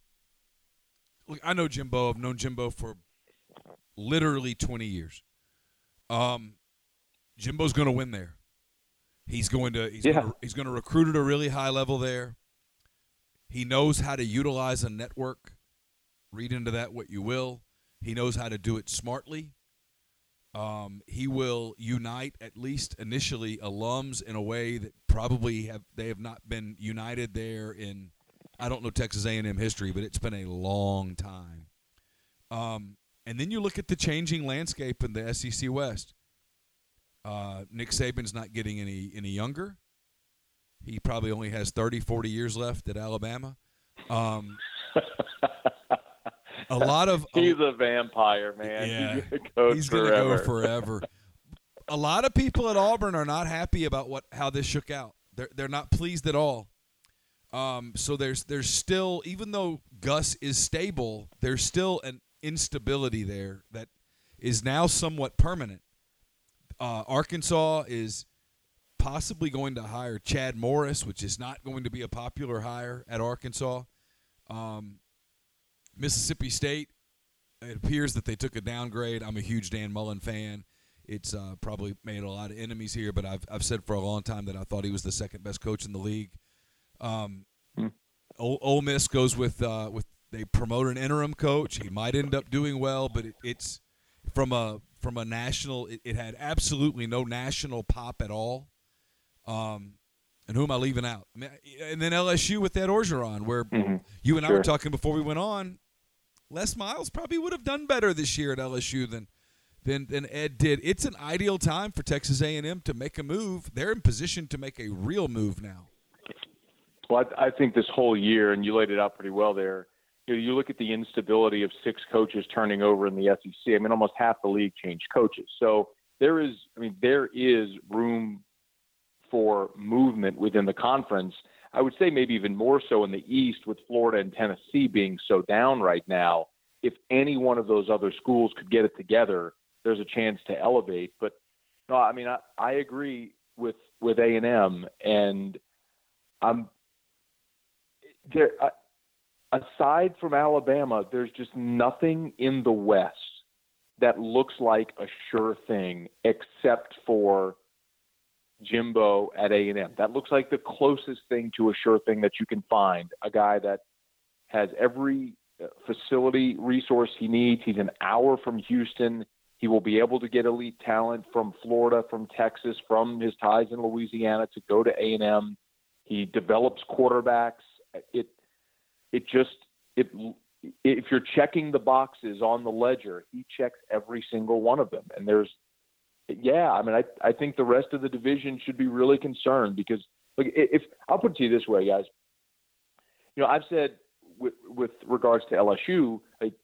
look, I know Jimbo. I've known Jimbo for literally twenty years. Um, Jimbo's going to win there. He's going to he's
yeah.
going to he's going to recruit at a really high level there. He knows how to utilize a network. Read into that what you will. He knows how to do it smartly. Um, he will unite, at least initially, alums in a way that probably have they have not been united there in, I don't know Texas A and M history, but it's been a long time. Um, and then you look at the changing landscape in the S E C West. Uh, Nick Saban's not getting any any younger. He probably only has thirty, forty years left at Alabama. Um, a lot of
he's a vampire, man.
Yeah,
he's gonna go
he's going to go forever. A lot of people at Auburn are not happy about what how this shook out. They're they're not pleased at all. Um, so there's there's still, even though Gus is stable, there's still an instability there that is now somewhat permanent. Uh, Arkansas is possibly going to hire Chad Morris, which is not going to be a popular hire at Arkansas. Um, Mississippi State, it appears that they took a downgrade. I'm a huge Dan Mullen fan. It's uh, probably made a lot of enemies here, but I've I've said for a long time that I thought he was the second best coach in the league. Um,
hmm.
Ole, Ole Miss goes with uh, with they promote an interim coach. He might end up doing well, but it, it's from a from a national. It, it had absolutely no national pop at all. Um, and who am I leaving out? And then L S U with Ed Orgeron, where
mm-hmm.
you and
sure.
I were talking before we went on. Les Miles probably would have done better this year at L S U than than than Ed did. It's an ideal time for Texas A and M to make a move. They're in position to make a real move now.
Well, I, I think this whole year, and you laid it out pretty well there, you know, you look at the instability of six coaches turning over in the S E C. I mean, almost half the league changed coaches. So there is, I mean, there is room for movement within the conference. I would say maybe even more so in the East, with Florida and Tennessee being so down right now. If any one of those other schools could get it together, there's a chance to elevate. But no, I mean, I, I agree with, with A and M, and I'm there. I, aside from Alabama, there's just nothing in the West that looks like a sure thing except for Jimbo at A and M. That looks like the closest thing to a sure thing that you can find. A guy that has every facility resource he needs. He's an hour from Houston. He will be able to get elite talent from Florida, from Texas, from his ties in Louisiana to go to A and M. He develops quarterbacks. It, it just, it, if you're checking the boxes on the ledger, he checks every single one of them. And there's, yeah, I mean, I, I think the rest of the division should be really concerned because, look, if I'll put it to you this way, guys. You know, I've said with, with regards to L S U, like,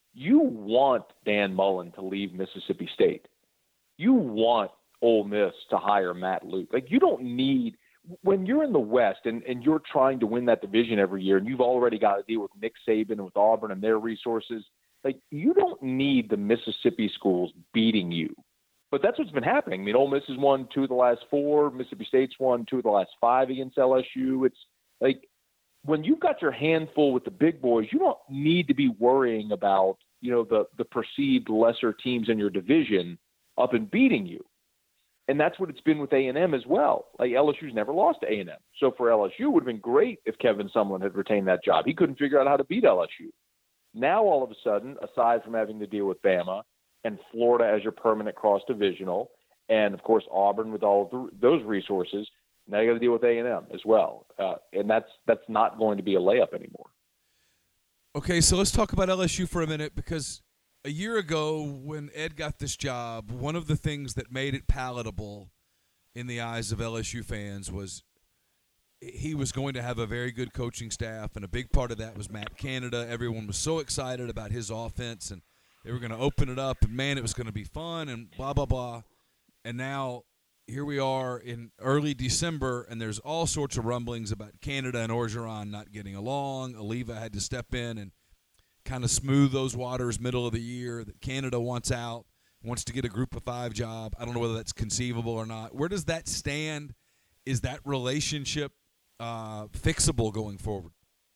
you want Dan Mullen to leave Mississippi State. You want Ole Miss to hire Matt Luke. Like, you don't need – when you're in the West and, and you're trying to win that division every year and you've already got to deal with Nick Saban and with Auburn and their resources, like, you don't need the Mississippi schools beating you. But that's what's been happening. I mean, Ole Miss has won two of the last four. Mississippi State's won two of the last five against L S U. It's like when you've got your handful with the big boys, you don't need to be worrying about, you know, the, the perceived lesser teams in your division up and beating you. And that's what it's been with A and M as well. Like, L S U's never lost to A and M. So for L S U, it would have been great if Kevin Sumlin had retained that job. He couldn't figure out how to beat L S U. Now, all of a sudden, aside from having to deal with Bama and Florida as your permanent cross-divisional, and, of course, Auburn with all of the, those resources, now you got to deal with A and M as well. Uh, and that's that's not going to be a layup anymore.
Okay, so let's talk about L S U for a minute, because a year ago when Ed got this job, one of the things that made it palatable in the eyes of L S U fans was he was going to have a very good coaching staff, and a big part of that was Matt Canada. Everyone was so excited about his offense, and they were going to open it up, and, man, it was going to be fun, and blah, blah, blah. And now here we are in early December, and there's all sorts of rumblings about Canada and Orgeron not getting along. Oliva had to step in and kind of smooth those waters middle of the year, that Canada wants out, wants to get a group of five job. I don't know whether that's conceivable or not. Where does that stand? Is that relationship uh, fixable going forward?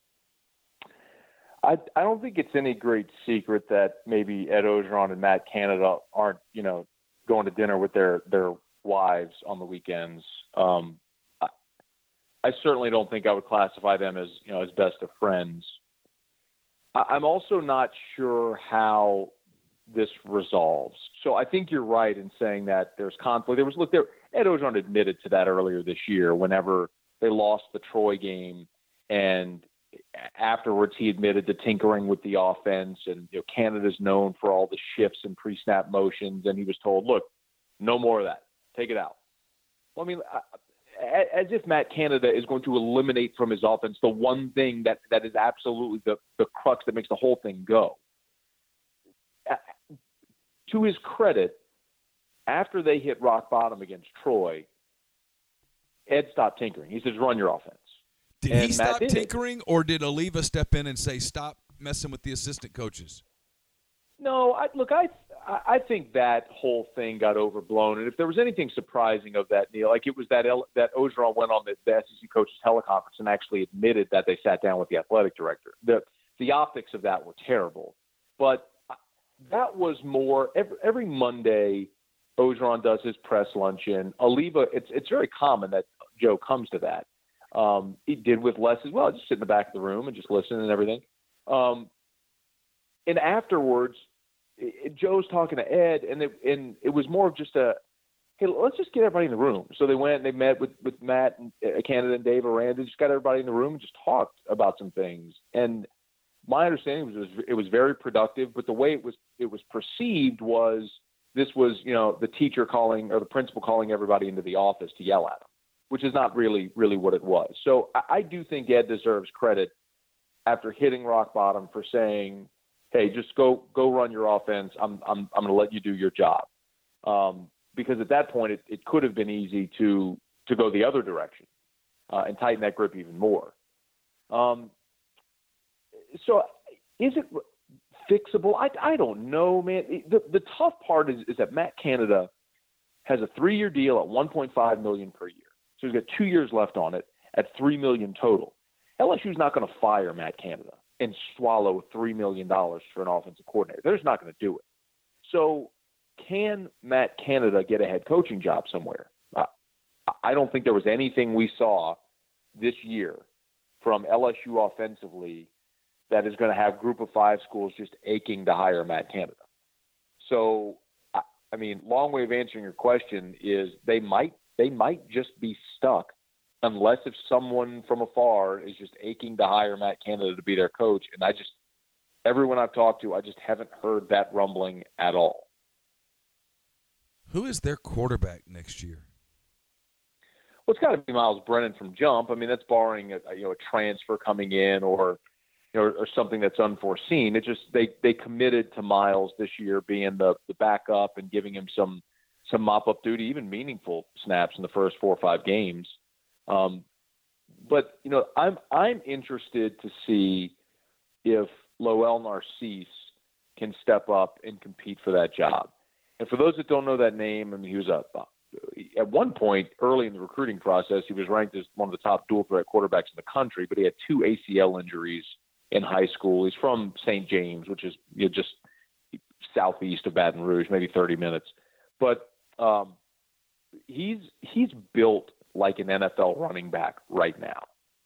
I, I don't think it's any great secret that maybe Ed Orgeron and Matt Canada aren't, you know, going to dinner with their, their wives on the weekends. Um, I, I certainly don't think I would classify them as, you know, as best of friends. I, I'm also not sure how this resolves. So I think you're right in saying that there's conflict. There was, look, there, Ed Orgeron admitted to that earlier this year whenever they lost the Troy game, and afterwards he admitted to tinkering with the offense, and, you know, Canada's known for all the shifts and pre-snap motions, and he was told, look, no more of that. Take it out. Well, I mean, as if Matt Canada is going to eliminate from his offense the one thing that, that is absolutely the, the crux that makes the whole thing go. To his credit, after they hit rock bottom against Troy, Ed stopped tinkering. He says, run your offense.
Did
and
he stop
did
tinkering,
it.
or did Oliva step in and say, stop messing with the assistant coaches?
No, I, look, I I think that whole thing got overblown. And if there was anything surprising of that, Neil, like it was that L, that Orgeron went on the, the S E C coaches teleconference and actually admitted that they sat down with the athletic director. The the optics of that were terrible. But that was more every, every Monday, Orgeron does his press luncheon. Oliva, it's it's very common that Joe comes to that. Um, he did with Les as well, just sit in the back of the room and just listen and everything. Um, and afterwards, it, Joe's talking to Ed, and it, and it was more of just a, hey, let's just get everybody in the room. So they went and they met with, with Matt and uh, Canada and Dave Aranda, just got everybody in the room and just talked about some things. And my understanding was it was, it was very productive, but the way it was it was perceived was this was, you know, the teacher calling or the principal calling everybody into the office to yell at them, which is not really, really what it was. So I, I do think Ed deserves credit after hitting rock bottom for saying, hey, just go go run your offense. I'm I'm I'm going to let you do your job. Um, because at that point, it, it could have been easy to to go the other direction uh, and tighten that grip even more. Um, so is it fixable? I, I don't know, man. The, the tough part is, is that Matt Canada has a three-year deal at one point five million dollars per year. So he's got two years left on it at three million dollars total. L S U's not going to fire Matt Canada and swallow three million dollars for an offensive coordinator. They're just not going to do it. So can Matt Canada get a head coaching job somewhere? Uh, I don't think there was anything we saw this year from L S U offensively that is going to have group of five schools just aching to hire Matt Canada. So, I, I mean, long way of answering your question is they might they might just be stuck unless if someone from afar is just aching to hire Matt Canada to be their coach. And I just, everyone I've talked to, I just haven't heard that rumbling at all.
Who is their quarterback next year?
Well, it's got to be Miles Brennan from Jump. I mean, that's barring a, you know, a transfer coming in or, you know, or, or something that's unforeseen. It just they they committed to Miles this year being the the backup and giving him some some mop up duty, even meaningful snaps in the first four or five games. Um, but you know, I'm I'm interested to see if Lowell Narcisse can step up and compete for that job. And for those that don't know that name, I mean, he was a at one point early in the recruiting process, he was ranked as one of the top dual threat quarterbacks in the country, but he had two A C L injuries in high school. He's from Saint James, which is, you know, just southeast of Baton Rouge, maybe thirty minutes. But um, he's he's built like an N F L running back right now.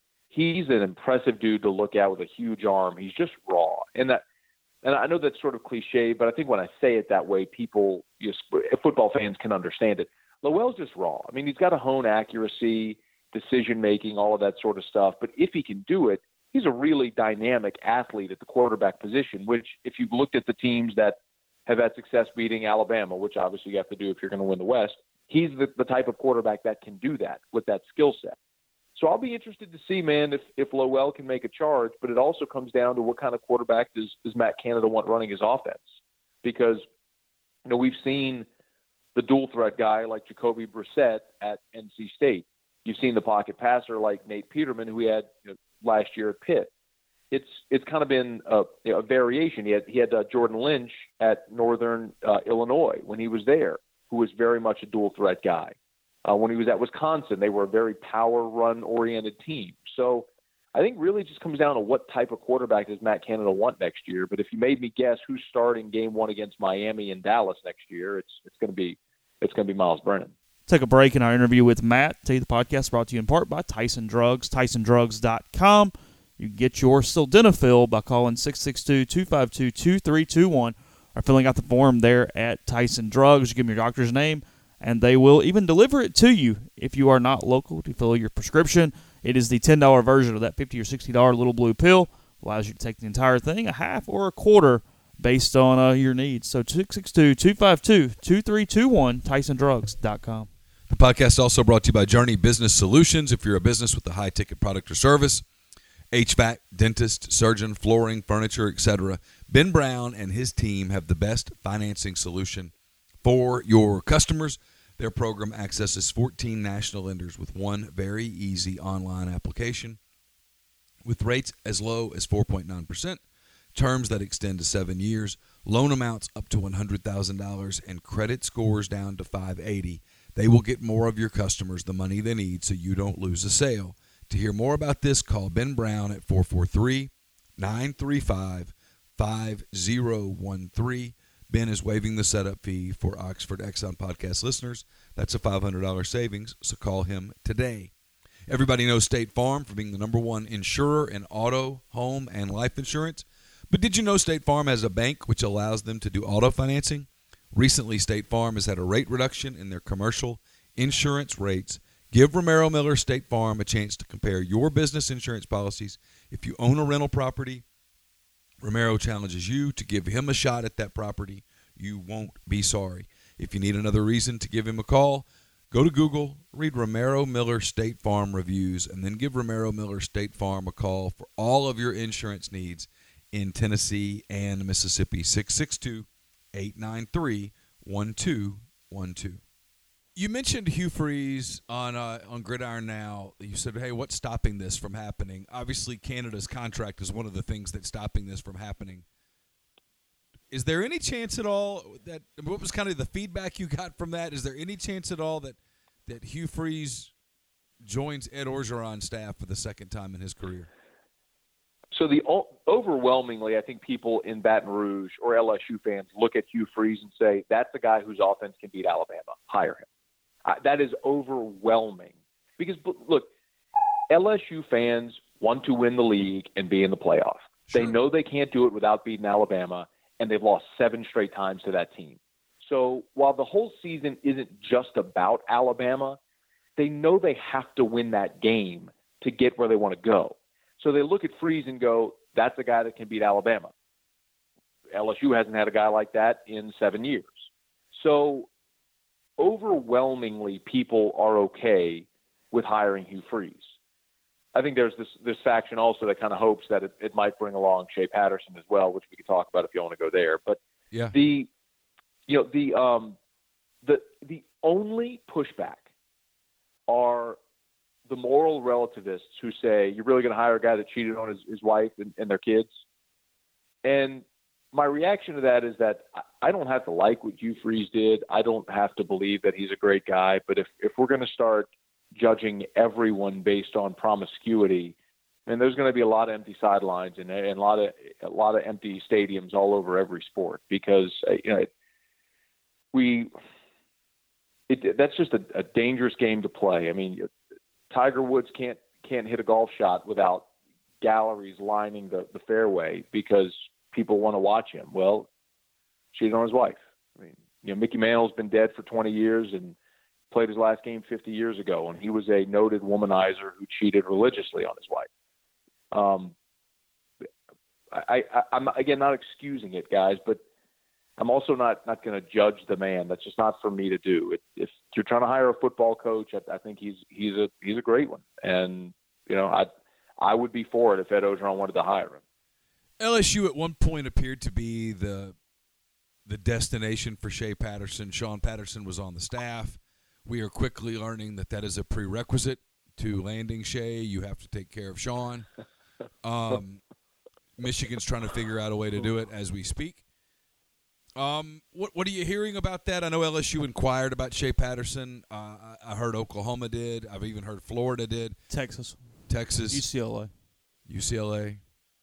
He's an impressive dude to look at with a huge arm. He's just raw. And that, and I know that's sort of cliche, but I think when I say it that way, people, you know, football fans can understand it. Lowell's just raw. I mean, he's got to hone accuracy, decision-making, all of that sort of stuff. But if he can do it, he's a really dynamic athlete at the quarterback position, which if you've looked at the teams that have had success beating Alabama, which obviously you have to do if you're going to win the West, he's the, the type of quarterback that can do that with that skill set. So I'll be interested to see, man, if, if Lowell can make a charge, but it also comes down to what kind of quarterback does, does Matt Canada want running his offense? Because, you know, we've seen the dual threat guy like Jacoby Brissett at N C State. You've seen the pocket passer like Nate Peterman, who he had, you know, last year at Pitt. It's it's kind of been a, you know, a variation. He had he had uh, Jordan Lynch at Northern uh, Illinois when he was there, who was very much a dual threat guy. Uh, when he was at Wisconsin, they were a very power run oriented team. So I think really just comes down to what type of quarterback does Matt Canada want next year. But if you made me guess who's starting game one against Miami and Dallas next year, it's it's going to be it's going to be Miles Brennan.
Take a break in our interview with Matt. Tell you the podcast brought to you in part by Tyson Drugs, tyson drugs dot com. You can get your sildenafil by calling six six two, two five two, two three two one or filling out the form there at Tyson Drugs. You give them your doctor's name, and they will even deliver it to you if you are not local to fill your prescription. It is the ten dollars version of that fifty dollars or sixty dollars little blue pill. Allows you to take the entire thing, a half or a quarter, based on uh, your needs. So six six two, two five two, two three two one, tyson drugs dot com.
The podcast is also brought to you by Journey Business Solutions. If you're a business with a high-ticket product or service, H V A C, dentist, surgeon, flooring, furniture, et cetera, Ben Brown and his team have the best financing solution for your customers. Their program accesses fourteen national lenders with one very easy online application with rates as low as four point nine percent, terms that extend to seven years, loan amounts up to one hundred thousand dollars, and credit scores down to five eighty. They will get more of your customers the money they need so you don't lose a sale. To hear more about this, call Ben Brown at four four three, nine three five, five zero one three. Ben is waiving the setup fee for Oxford Exxon podcast listeners. That's a five hundred dollars savings, so call him today. Everybody knows State Farm for being the number one insurer in auto, home, and life insurance. But did you know State Farm has a bank which allows them to do auto financing? Recently, State Farm has had a rate reduction in their commercial insurance rates. Give Romero Miller State Farm a chance to compare your business insurance policies. If you own a rental property, Romero challenges you to give him a shot at that property. You won't be sorry. If you need another reason to give him a call, go to Google, read Romero Miller State Farm reviews, and then give Romero Miller State Farm a call for all of your insurance needs in Tennessee and Mississippi. six six two, eight nine three, one two one two. You mentioned Hugh Freeze on uh, on Gridiron Now. You said, hey, what's stopping this from happening? Obviously, Canada's contract is one of the things that's stopping this from happening. Is there any chance at all that – what was kind of the feedback you got from that? Is there any chance at all that, that Hugh Freeze joins Ed Orgeron's staff for the second time in his career?
So the overwhelmingly, I think people in Baton Rouge or L S U fans look at Hugh Freeze and say, that's the guy whose offense can beat Alabama. Hire him. Uh, that is overwhelming because, look, L S U fans want to win the league and be in the playoff. Sure. They know they can't do it without beating Alabama, and they've lost seven straight times to that team. So while the whole season isn't just about Alabama, they know they have to win that game to get where they want to go. So they look at Freeze and go, that's a guy that can beat Alabama. L S U hasn't had a guy like that in seven years. So overwhelmingly, people are okay with hiring Hugh Freeze. I think there's this this faction also that kind of hopes that it, it might bring along Shea Patterson as well, which we could talk about if you want to go there. But
yeah,
the you know the um the the only pushback are the moral relativists who say you're really going to hire a guy that cheated on his, his wife and, and their kids. And my reaction to that is that I don't have to like what Hugh Freeze did. I don't have to believe that he's a great guy. But if, if we're going to start judging everyone based on promiscuity, then there's going to be a lot of empty sidelines and, and a lot of a lot of empty stadiums all over every sport because you know we it, that's just a, a dangerous game to play. I mean, Tiger Woods can't can't hit a golf shot without galleries lining the, the fairway because people want to watch him. Well, cheated on his wife. I mean, you know, Mickey Mantle's been dead for twenty years and played his last game fifty years ago, and he was a noted womanizer who cheated religiously on his wife. Um, I, I, I'm again not excusing it, guys, but I'm also not, not going to judge the man. That's just not for me to do. If, if you're trying to hire a football coach, I, I think he's he's a he's a great one, and you know I I would be for it if Ed Orgeron wanted to hire him.
L S U at one point appeared to be the the destination for Shea Patterson. Sean Patterson was on the staff. We are quickly learning that that is a prerequisite to landing Shea. You have to take care of Sean. Um, Michigan's trying to figure out a way to do it as we speak. Um, what what are you hearing about that? I know L S U inquired about Shea Patterson. Uh, I, I heard Oklahoma did. I've even heard Florida did.
Texas.
Texas.
U C L A.
U C L A.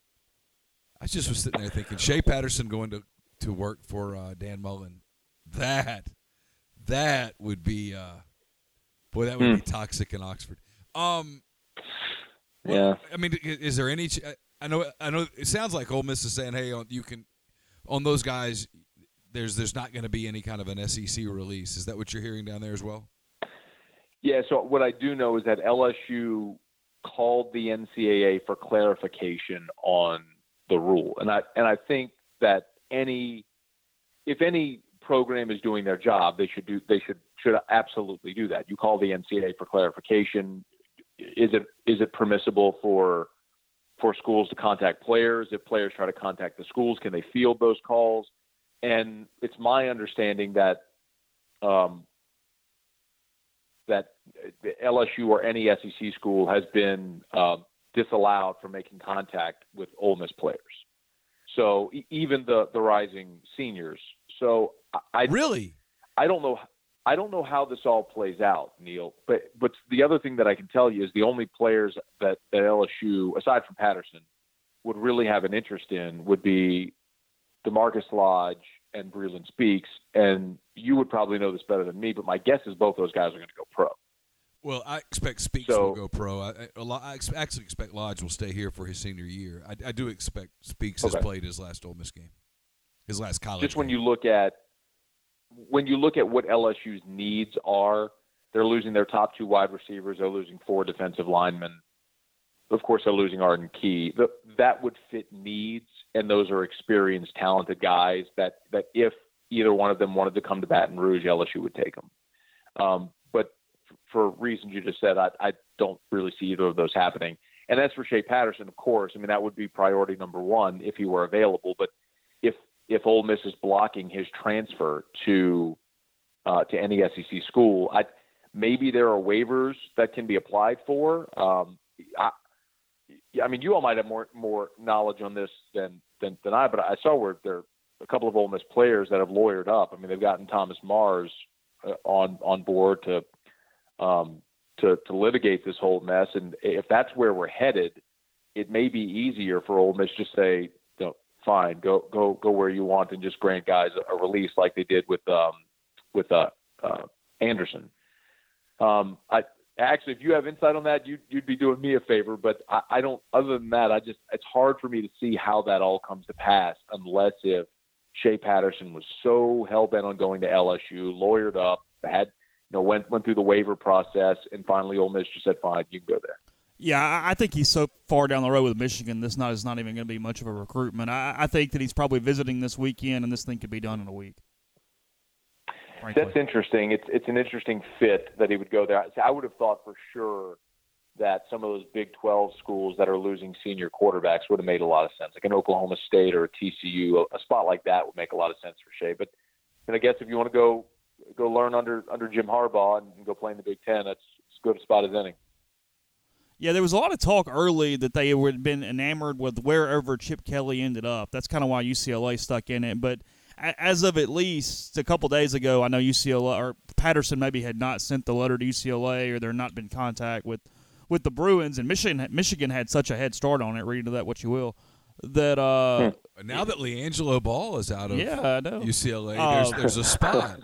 I just was sitting there thinking, Shea Patterson going to, to work for uh, Dan Mullen, that that would be, uh, boy, that would hmm. be toxic in Oxford. Um,
yeah.
Well, I mean, is there any? I know. I know. It sounds like Ole Miss is saying, "Hey, you can on those guys." There's there's not going to be any kind of an S E C release. Is that what you're hearing down there as well?
Yeah. So what I do know is that L S U called the N C double A for clarification on the rule, and I and I think that any if any program is doing their job, they should do they should should absolutely do that. You call the N C double A for clarification. Is it is it permissible for for schools to contact players? If players try to contact the schools, can they field those calls? And it's my understanding that um, that the L S U or any S E C school has been uh, disallowed from making contact with Ole Miss players. So e- even the, the rising seniors. So I
really
I don't know I don't know how this all plays out, Neil. But but the other thing that I can tell you is the only players that, that L S U, aside from Patterson, would really have an interest in would be DeMarcus Lodge and Breland Speaks, and you would probably know this better than me, but my guess is both those guys are going to go pro.
Well, I expect Speaks
so,
will go pro. I, I, I actually expect Lodge will stay here for his senior year. I, I do expect Speaks
okay.
has played his last Ole Miss game, his last college
Just
game.
when you look at when you look at what L S U's needs are, they're losing their top two wide receivers. They're losing four defensive linemen. Of course, they're losing Arden Key. The, that would fit needs, and those are experienced, talented guys that, that if either one of them wanted to come to Baton Rouge, L S U would take them. Um, but f- for reasons you just said, I, I don't really see either of those happening. And as for Shea Patterson, of course, I mean, that would be priority number one if he were available. But if if Ole Miss is blocking his transfer to uh, to any S E C school, I, maybe there are waivers that can be applied for. Um, I, I mean, you all might have more more knowledge on this than than, than I, but I saw where there are a couple of Ole Miss players that have lawyered up. I mean, they've gotten Thomas Mars uh, on on board to um, to to litigate this whole mess, and if that's where we're headed, it may be easier for Ole Miss to say, you know, fine, go go go where you want and just grant guys a, a release like they did with um, with uh, uh, Anderson. Um, I. Actually, if you have insight on that, you'd, you'd be doing me a favor. But I, I don't. Other than that, I just it's hard for me to see how that all comes to pass unless if Shea Patterson was so hell bent on going to L S U, lawyered up, had you know went went through the waiver process, and finally Ole Miss just said, "Fine, you can go there."
Yeah, I think he's so far down the road with Michigan. This not is not even going to be much of a recruitment. I, I think that he's probably visiting this weekend, and this thing could be done in a week.
Frankly. That's interesting. It's it's an interesting fit that he would go there. I would have thought for sure that some of those Big twelve schools that are losing senior quarterbacks would have made a lot of sense. Like an Oklahoma State or a T C U, a, a spot like that would make a lot of sense for Shea. But and I guess if you want to go go learn under under Jim Harbaugh and, and go play in the Big Ten, that's as good a spot as any.
Yeah, there was a lot of talk early that they would have been enamored with wherever Chip Kelly ended up. That's kind of why U C L A stuck in it. But as of at least a couple days ago, I know U C L A or Patterson maybe had not sent the letter to U C L A, or there had not been contact with, with the Bruins, and Michigan Michigan had such a head start on it. Read into that what you will. That uh,
now that LiAngelo Ball is out of
yeah, I know.
U C L A,
uh,
there's, there's a spot.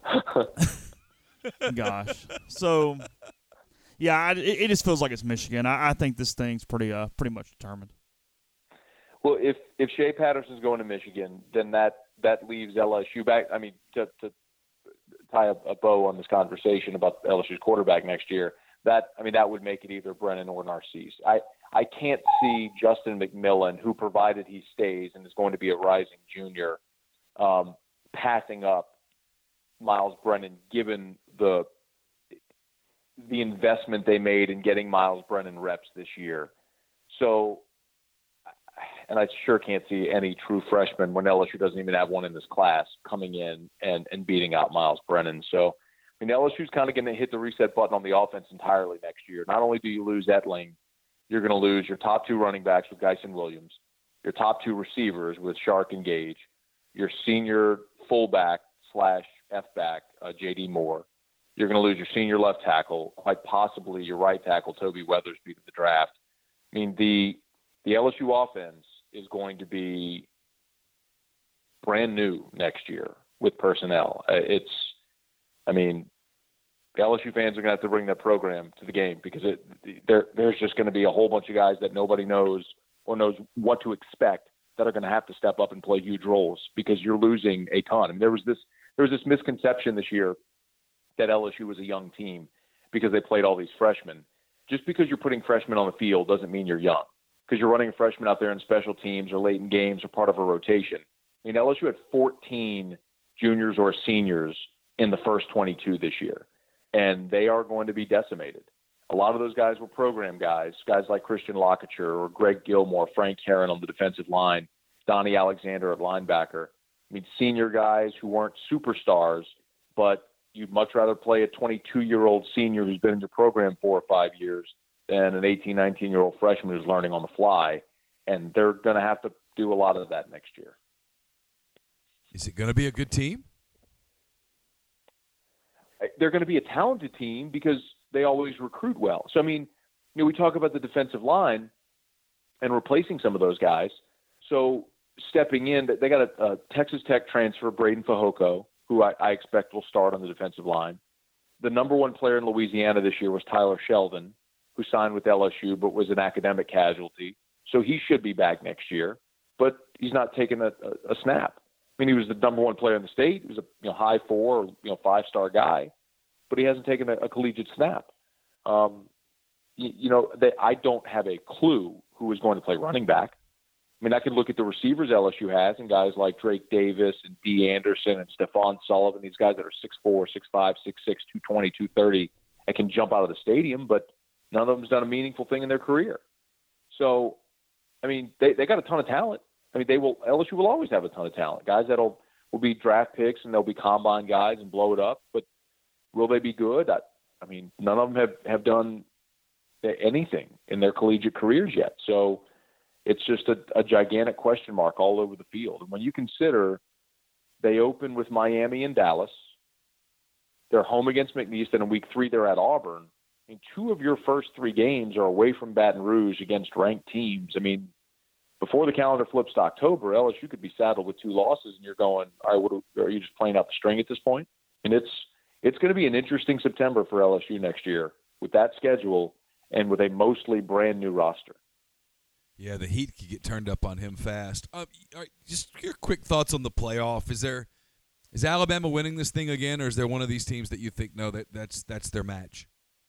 Gosh, so yeah, I, it, it just feels like it's Michigan. I, I think this thing's pretty uh pretty much determined.
Well, if if Shea Patterson's going to Michigan, then that that leaves L S U back. I mean, to, to tie a, a bow on this conversation about L S U's quarterback next year, that I mean that would make it either Brennan or Narcisse. I I can't see Justin McMillan, who provided he stays and is going to be a rising junior, um, passing up Miles Brennan, given the the investment they made in getting Miles Brennan reps this year. So, and I sure can't see any true freshman, when L S U doesn't even have one in this class, coming in and, and beating out Miles Brennan. So, I mean, L S U's kind of going to hit the reset button on the offense entirely next year. Not only do you lose Etling, you're going to lose your top two running backs with Geisen Williams, your top two receivers with Shark and Gage, your senior fullback slash F-back, uh, J D Moore. You're going to lose your senior left tackle, quite possibly your right tackle, Toby Weathersby, to the draft. I mean, the the L S U offense is going to be brand new next year with personnel. Uh, it's, I mean, L S U fans are going to have to bring their program to the game, because it, there there's just going to be a whole bunch of guys that nobody knows or knows what to expect that are going to have to step up and play huge roles, because you're losing a ton. I mean, there was this there was this misconception this year that L S U was a young team because they played all these freshmen. Just because you're putting freshmen on the field doesn't mean you're young, because you're running a freshman out there in special teams or late in games or part of a rotation. I mean, L S U had fourteen juniors or seniors in the first twenty-two this year, and they are going to be decimated. A lot of those guys were program guys, guys like Christian Lockature or Greg Gilmore, Frank Heron on the defensive line, Donnie Alexander at linebacker. I mean, senior guys who weren't superstars, but you'd much rather play a twenty-two-year-old senior who's been in your program four or five years than an eighteen, nineteen-year-old freshman who's learning on the fly. And they're going to have to do a lot of that next year.
Is it going to be a good team?
They're going to be a talented team because they always recruit well. So, I mean, you know, we talk about the defensive line and replacing some of those guys. So stepping in, they got a, a Texas Tech transfer, Braden Fajoko, who I, I expect will start on the defensive line. The number one player in Louisiana this year was Tyler Sheldon, who signed with L S U but was an academic casualty. So he should be back next year, but he's not taking a, a, a snap. I mean, he was the number one player in the state. He was a you know, high four, or, you know, five-star guy, but he hasn't taken a, a collegiate snap. Um, you, you know, they, I don't have a clue who is going to play running back. I mean, I can look at the receivers L S U has and guys like Drake Davis and D. Anderson and Stephon Sullivan, these guys that are six four, six five, six six, two twenty, two thirty, and can jump out of the stadium, but none of them has done a meaningful thing in their career. So, I mean, they, they got a ton of talent. I mean, they will. L S U will always have a ton of talent. Guys that'll will be draft picks and they'll be combine guys and blow it up. But will they be good? I, I mean, none of them have, have done anything in their collegiate careers yet. So it's just a, a gigantic question mark all over the field. And when you consider they open with Miami and Dallas, they're home against McNeese, and in week three they're at Auburn. I mean, two of your first three games are away from Baton Rouge against ranked teams. I mean, before the calendar flips to October, L S U could be saddled with two losses, and you're going, all right, what are, are you just playing out the string at this point? And it's it's going to be an interesting September for L S U next year with that schedule and with a mostly brand new roster.
Yeah, the heat could get turned up on him fast. Uh, all right, just your quick thoughts on the playoff. Is there is Alabama winning this thing again, or is there one of these teams that you think no, that that's that's their match?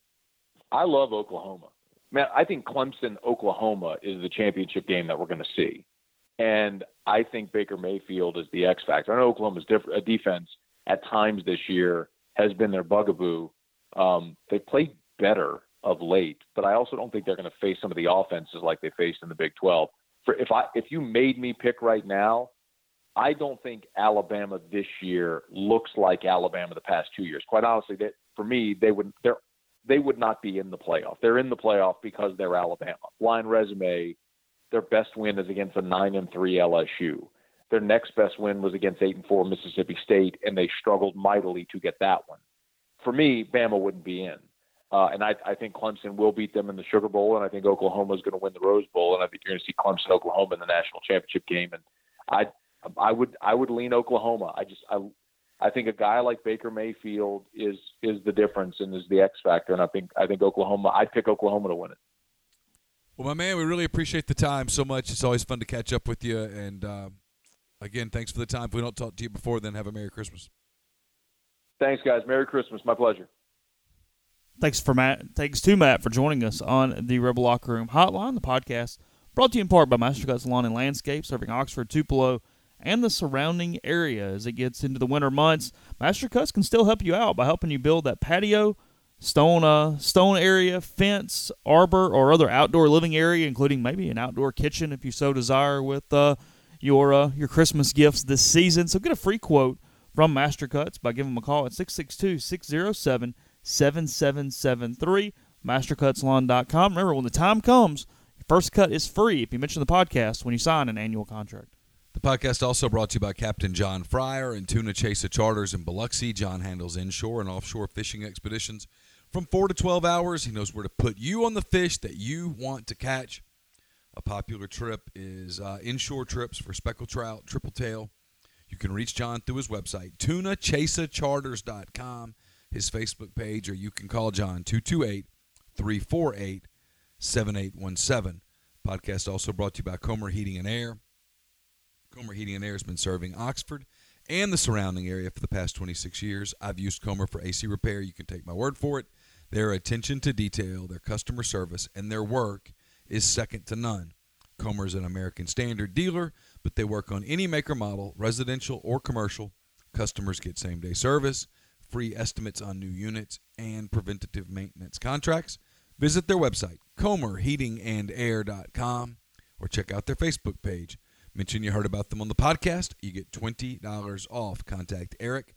I love Oklahoma. Man, I think Clemson-Oklahoma is the championship game that we're going to see. And I think Baker Mayfield is the X factor. I know Oklahoma's diff- a defense at times this year has been their bugaboo. Um, they played better of late, but I also don't think they're going to face some of the offenses like they faced in the Big twelve. For if I if you made me pick right now, I don't think Alabama this year looks like Alabama the past two years. Quite honestly, that for me, they would they're they would not be in the playoff. They're in the playoff because they're Alabama. Line resume, their best win is against a nine and three L S U. Their next best win was against eight and four Mississippi State, and they struggled mightily to get that one. For me, Bama wouldn't be in. Uh, and I, I think Clemson will beat them in the Sugar Bowl, and I think Oklahoma is going to win the Rose Bowl, and I think you're going to see Clemson, Oklahoma in the national championship game. And I, I would, I would lean Oklahoma. I just, I, I think a guy like Baker Mayfield is is the difference and is the X factor, and I think, I think Oklahoma. I'd pick Oklahoma to win it.
Well, my man, we really appreciate the time so much. It's always fun to catch up with you, and uh, again, thanks for the time. If we don't talk to you before, then have a Merry Christmas.
Thanks, guys. Merry Christmas. My pleasure.
Thanks for Matt. Thanks to Matt for joining us on the Rebel Locker Room Hotline, the podcast brought to you in part by Mastercuts Lawn and Landscape, serving Oxford, Tupelo, and the surrounding area. As it gets into the winter months, Mastercuts can still help you out by helping you build that patio, stone uh, stone area, fence, arbor, or other outdoor living area, including maybe an outdoor kitchen if you so desire with uh, your uh, your Christmas gifts this season. So get a free quote from Mastercuts by giving them a call at six six two, six zero seven, seven seven seven three, mastercuts lawn dot com. Remember, when the time comes, your first cut is free if you mention the podcast when you sign an annual contract.
The podcast also brought to you by Captain John Fryer and Tuna Chasa Charters in Biloxi. John handles inshore and offshore fishing expeditions from four to twelve hours. He knows where to put you on the fish that you want to catch. A popular trip is uh, inshore trips for speckled trout, triple tail. You can reach John through his website, tuna chasa charters dot com, his Facebook page, or you can call John, two two eight, three four eight, seven eight one seven. Podcast also brought to you by Comer Heating and Air. Comer Heating and Air has been serving Oxford and the surrounding area for the past twenty-six years. I've used Comer for A C repair. You can take my word for it. Their attention to detail, their customer service, and their work is second to none. Comer is an American Standard dealer, but they work on any maker model, residential or commercial. Customers get same-day service, free estimates on new units, and preventative maintenance contracts. Visit their website, comer heating and air dot com, or check out their Facebook page. Mention you heard about them on the podcast. You get twenty dollars off. Contact Eric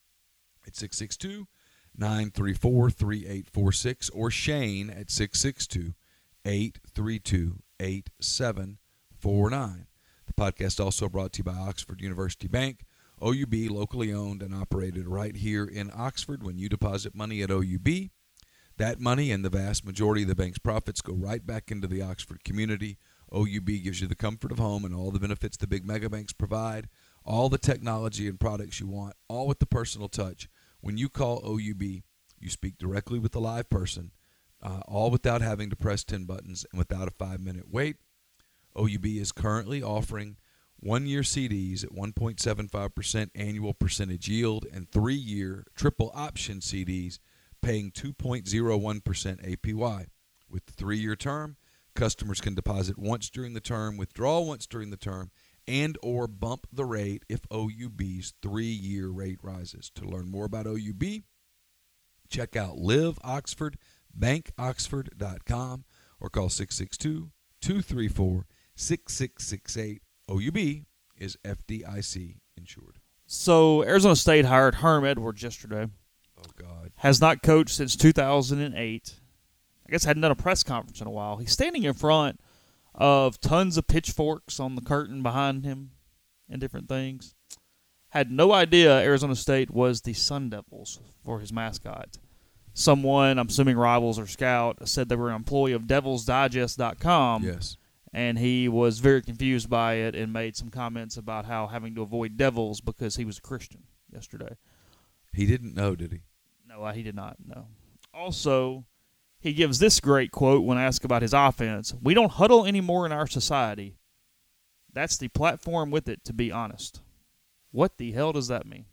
at six six two, nine three four, three eight four six or Shane at six six two, eight three two, eight seven four nine. The podcast also brought to you by Oxford University Bank. O U B, locally owned and operated right here in Oxford. When you deposit money at O U B, that money and the vast majority of the bank's profits go right back into the Oxford community. O U B gives you the comfort of home and all the benefits the big mega banks provide, all the technology and products you want, all with the personal touch. When you call O U B, you speak directly with the live person, uh, all without having to press ten buttons and without a five-minute wait. O U B is currently offering one-year C Ds at one point seven five percent annual percentage yield and three-year triple option C Ds paying two point zero one percent A P Y. With the three-year term, customers can deposit once during the term, withdraw once during the term, and or bump the rate if O U B's three-year rate rises. To learn more about O U B, check out live oxford bank oxford dot com or call six six two, two three four, six six six eight. O U B is F D I C insured.
So Arizona State hired Herm Edwards yesterday.
Oh, God.
Has not coached since two thousand eight. I guess hadn't done a press conference in a while. He's standing in front of tons of pitchforks on the curtain behind him and different things. Had no idea Arizona State was the Sun Devils for his mascot. Someone, I'm assuming Rivals or Scout, said they were an employee of devils digest dot com.
Yes.
And he was very confused by it and made some comments about how having to avoid devils because he was a Christian yesterday.
He didn't know, did he?
No, he did not, no. Also, he gives this great quote when asked about his offense. We don't huddle anymore in our society. That's the platform with it, to be honest. What the hell does that mean?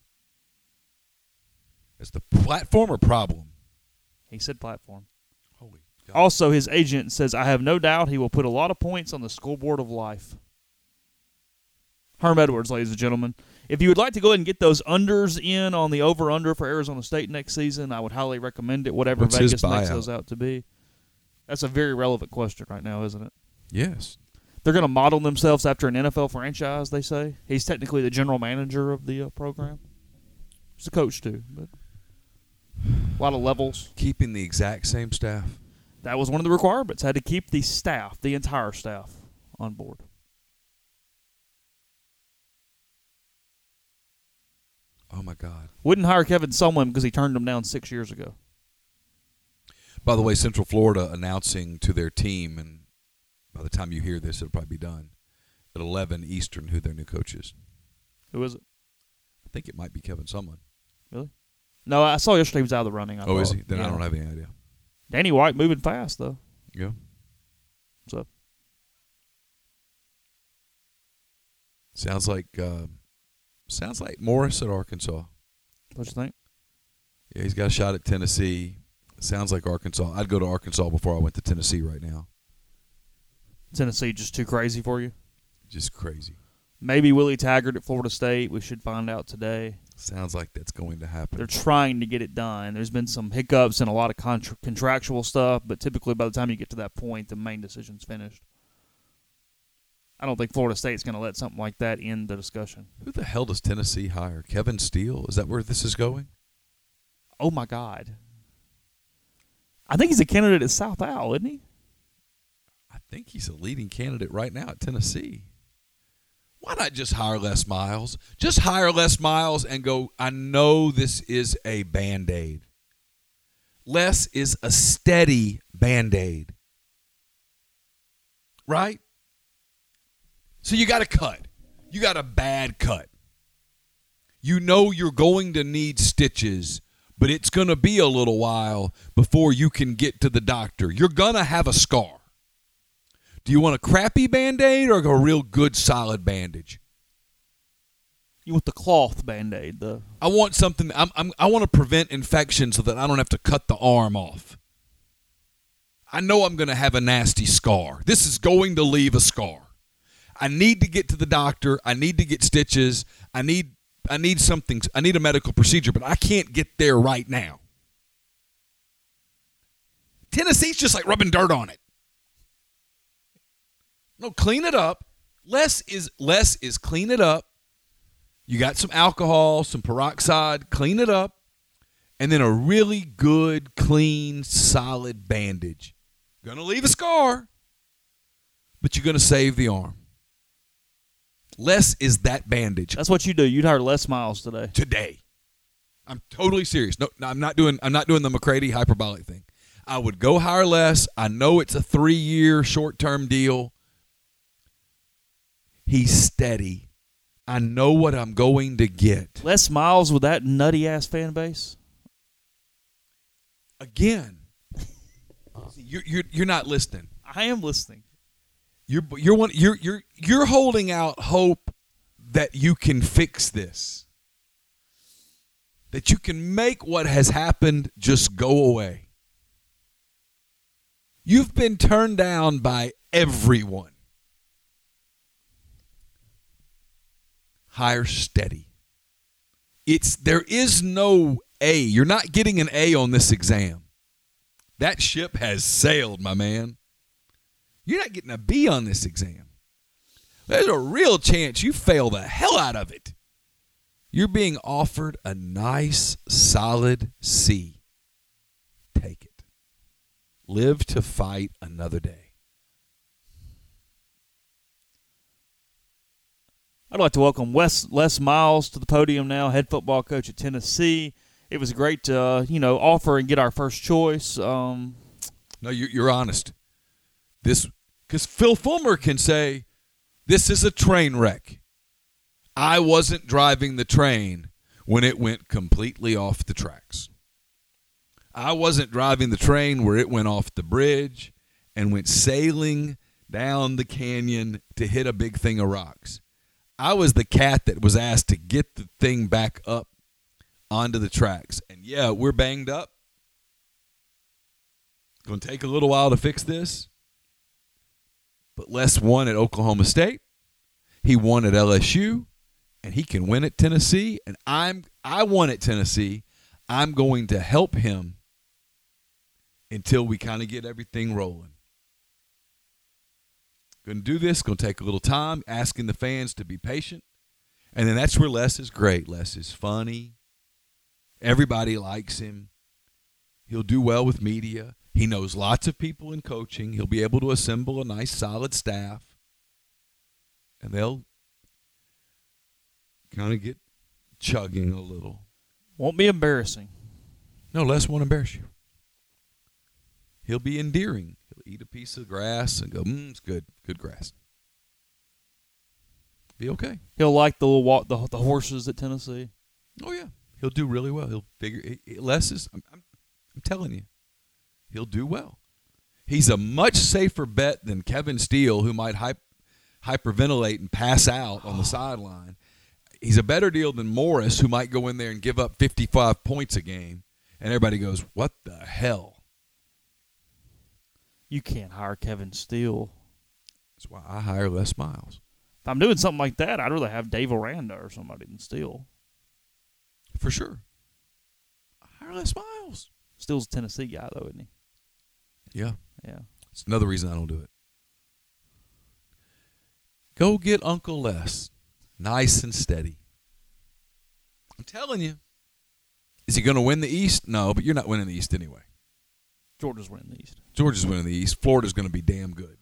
It's the platform or problem?
He said platform.
Holy God.
Also, his agent says, I have no doubt he will put a lot of points on the scoreboard of life. Herm Edwards, ladies and gentlemen. If you would like to go ahead and get those unders in on the over-under for Arizona State next season, I would highly recommend it, whatever
What's his
Vegas makes
buyout?
those out to be. That's a very relevant question right now, isn't it?
Yes.
They're going to model themselves after an N F L franchise, they say. He's technically the general manager of the uh, program. He's a coach, too, but a lot of levels.
Keeping the exact same staff.
That was one of the requirements. Had to keep the staff, the entire staff, on board.
Oh, my God.
Wouldn't hire Kevin Sumlin because he turned him down six years ago.
By the way, Central Florida announcing to their team, and by the time you hear this, it'll probably be done, at eleven Eastern who their new coach is.
Who is it?
I think it might be Kevin Sumlin.
Really? No, I saw yesterday he was out of the running. I
oh,
thought.
is he? Then
yeah.
I don't have any idea.
Danny White moving fast, though.
Yeah.
So.
Sounds like uh, sounds like Morris at Arkansas.
What you think?
Yeah, he's got a shot at Tennessee. Sounds like Arkansas. I'd go to Arkansas before I went to Tennessee right now.
Tennessee just too crazy for you?
Just crazy.
Maybe Willie Taggart at Florida State. We should find out today.
Sounds like that's going to happen.
They're trying to get it done. There's been some hiccups and a lot of contra- contractual stuff, but typically by the time you get to that point, the main decision's finished. I don't think Florida State's going to let something like that end the discussion.
Who the hell does Tennessee hire? Kevin Steele? Is that where this is going?
Oh, my God. I think he's a candidate at South Al, isn't he?
I think he's a leading candidate right now at Tennessee. Why not just hire Les Miles? Just hire Les Miles and go, I know this is a Band-Aid. Les is a steady Band-Aid. Right? So you got a cut. You got a bad cut. You know you're going to need stitches, but it's going to be a little while before you can get to the doctor. You're going to have a scar. Do you want a crappy Band-Aid or a real good solid bandage?
You want the cloth Band-Aid. The
I want something. I'm, I'm, I want to prevent infection so that I don't have to cut the arm off. I know I'm going to have a nasty scar. This is going to leave a scar. I need to get to the doctor. I need to get stitches. I need I need something. I need a medical procedure, but I can't get there right now. Tennessee's just like rubbing dirt on it. No, clean it up. Less is less is clean it up. You got some alcohol, some peroxide, clean it up, and then a really good, clean, solid bandage. Gonna leave a scar, but you're gonna save the arm. Less is that bandage.
That's what you do. You'd hire Les Miles today.
Today. I'm totally serious. No, no, I'm not doing I'm not doing the McCready hyperbolic thing. I would go hire Les. I know it's a three-year short-term deal. He's steady. I know what I'm going to get.
Les Miles with that nutty-ass fan base?
Again, you're, you're, you're not listening.
I am listening.
You're you're one you're you're you're holding out hope that you can fix this. That you can make what has happened just go away. You've been turned down by everyone. Hire steady. It's there is no A. You're not getting an A on this exam. That ship has sailed, my man. You're not getting a B on this exam. There's a real chance you fail the hell out of it. You're being offered a nice, solid C. Take it. Live to fight another day.
I'd like to welcome Wes, Les Miles to the podium now, head football coach at Tennessee. It was great to, uh, you know, offer and get our first choice. Um,
no, you're, you're honest. This, because Phil Fulmer can say, this is a train wreck. I wasn't driving the train when it went completely off the tracks. I wasn't driving the train where it went off the bridge and went sailing down the canyon to hit a big thing of rocks. I was the cat that was asked to get the thing back up onto the tracks. And, yeah, we're banged up. Going to take a little while to fix this. But Les won at Oklahoma State. He won at L S U. And he can win at Tennessee. And I'm I won at Tennessee. I'm going to help him until we kind of get everything rolling. Going to do this, going to take a little time, asking the fans to be patient. And then that's where Les is great. Les is funny. Everybody likes him. He'll do well with media. He knows lots of people in coaching. He'll be able to assemble a nice, solid staff. And they'll kind of get chugging a little.
Won't be embarrassing.
No, Les won't embarrass you. He'll be endearing. He'll eat a piece of grass and go, mmm, it's good. Good grass. Be okay.
He'll like the little walk, the, the horses at Tennessee.
Oh, yeah. He'll do really well. He'll figure – Les is I'm, – I'm, I'm telling you, he'll do well. He's a much safer bet than Kevin Steele, who might hype, hyperventilate and pass out on the sideline. He's a better deal than Morris, who might go in there and give up fifty-five points a game. And everybody goes, what the hell?
You can't hire Kevin Steele.
That's why I hire Les Miles.
If I'm doing something like that, I'd rather have Dave Aranda or somebody than Steele.
For sure. I hire Les Miles.
Steele's a Tennessee guy, though, isn't he?
Yeah.
Yeah.
It's another reason I don't do it. Go get Uncle Les. Nice and steady. I'm telling you. Is he going to win the East? No, but you're not winning the East anyway.
Georgia's winning the East.
Georgia's winning the East. Florida's going to be damn good.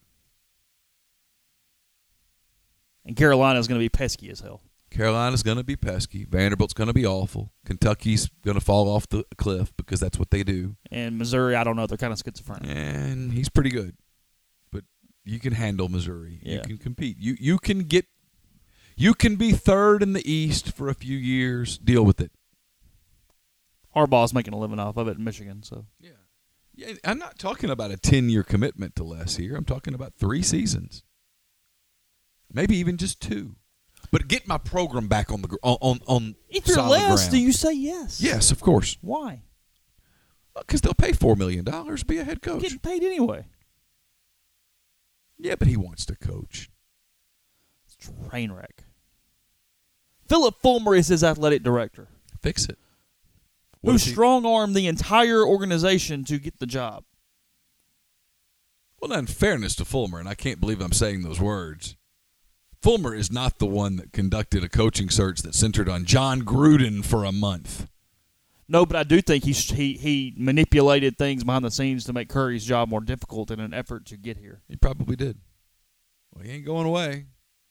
And Carolina's going to be pesky as hell.
Carolina's going to be pesky. Vanderbilt's going to be awful. Kentucky's going to fall off the cliff because that's what they do.
And Missouri, I don't know. They're kind of schizophrenic.
And he's pretty good. But you can handle Missouri.
Yeah.
You can compete. You you can get you can be third in the East for a few years. Deal with it.
Harbaugh's making a living off of it in Michigan. So
Yeah. Yeah, I'm not talking about a ten-year commitment to Les here. I'm talking about three seasons. Maybe even just two. But get my program back on the on on, on
if you're
solid
Les,
ground.
do you say yes?
Yes, of course.
Why?
Because they'll pay four million dollars to be a head coach.
Getting paid anyway.
Yeah, but he wants to coach.
It's a train wreck. Philip Fulmer is his athletic director.
Fix it.
Who
What if he-
strong-armed the entire organization to get the job.
Well, now, in fairness to Fulmer, and I can't believe I'm saying those words, Fulmer is not the one that conducted a coaching search that centered on John Gruden for a month.
No, but I do think he he he manipulated things behind the scenes to make Curry's job more difficult in an effort to get here.
He probably did. Well, he ain't going away.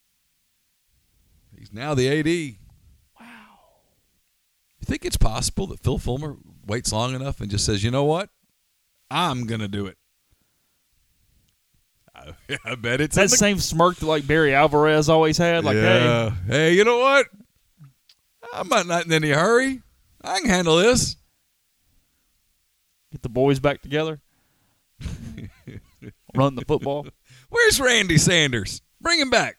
He's now the A D. Wow. You think it's possible that Phil Fulmer waits long enough and just says, you know what? I'm going to do it. I, I bet it's
that
in the-
same smirk that like Barry Alvarez always had. Like,
yeah.
hey,
hey, you know what? I'm not in any hurry. I can handle this.
get the boys back together, run the football.
Where's Randy Sanders? Bring him back.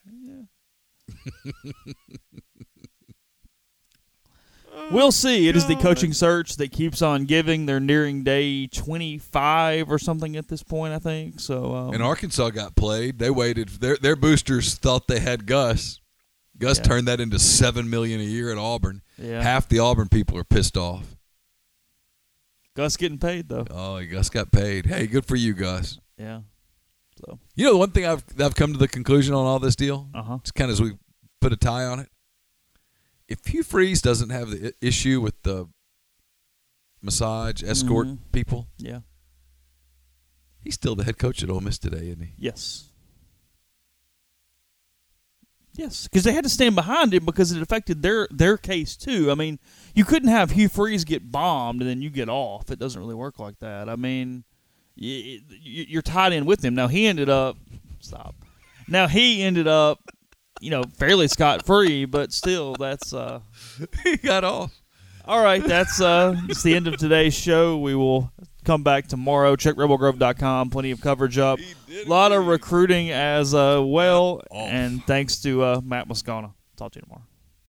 We'll see. It is the coaching search that keeps on giving. They're nearing day twenty-five or something at this point, I think. So, um,
And Arkansas got played. They waited. Their their boosters thought they had Gus. Gus
Yeah.
turned that into seven million dollars a year at Auburn.
Yeah.
Half the Auburn people are pissed off.
Gus getting paid though.
Oh, Gus got paid. Hey, good for you, Gus.
Yeah. So,
You know the one thing I've I've come to the conclusion on all this deal?
uh-huh.
It's kind of as we put a tie on it. If Hugh Freeze doesn't have the i- issue with the massage escort
Mhm.
people,
Yeah.
he's still the head coach at Ole Miss today, isn't he?
Yes. Yes, because they had to stand behind him because it affected their their case too. I mean, you couldn't have Hugh Freeze get bombed and then you get off. It doesn't really work like that. I mean, y- y- you're tied in with him. Now he ended up stop. Now he ended up, you know, fairly scot free, but still, that's uh.
He got off.
All right, that's uh, it's the end of today's show. We will come back tomorrow. Check rebel grove dot com. Plenty of coverage up. A lot of recruiting as uh, well. And thanks to uh, Matt Moscona. Talk to you tomorrow.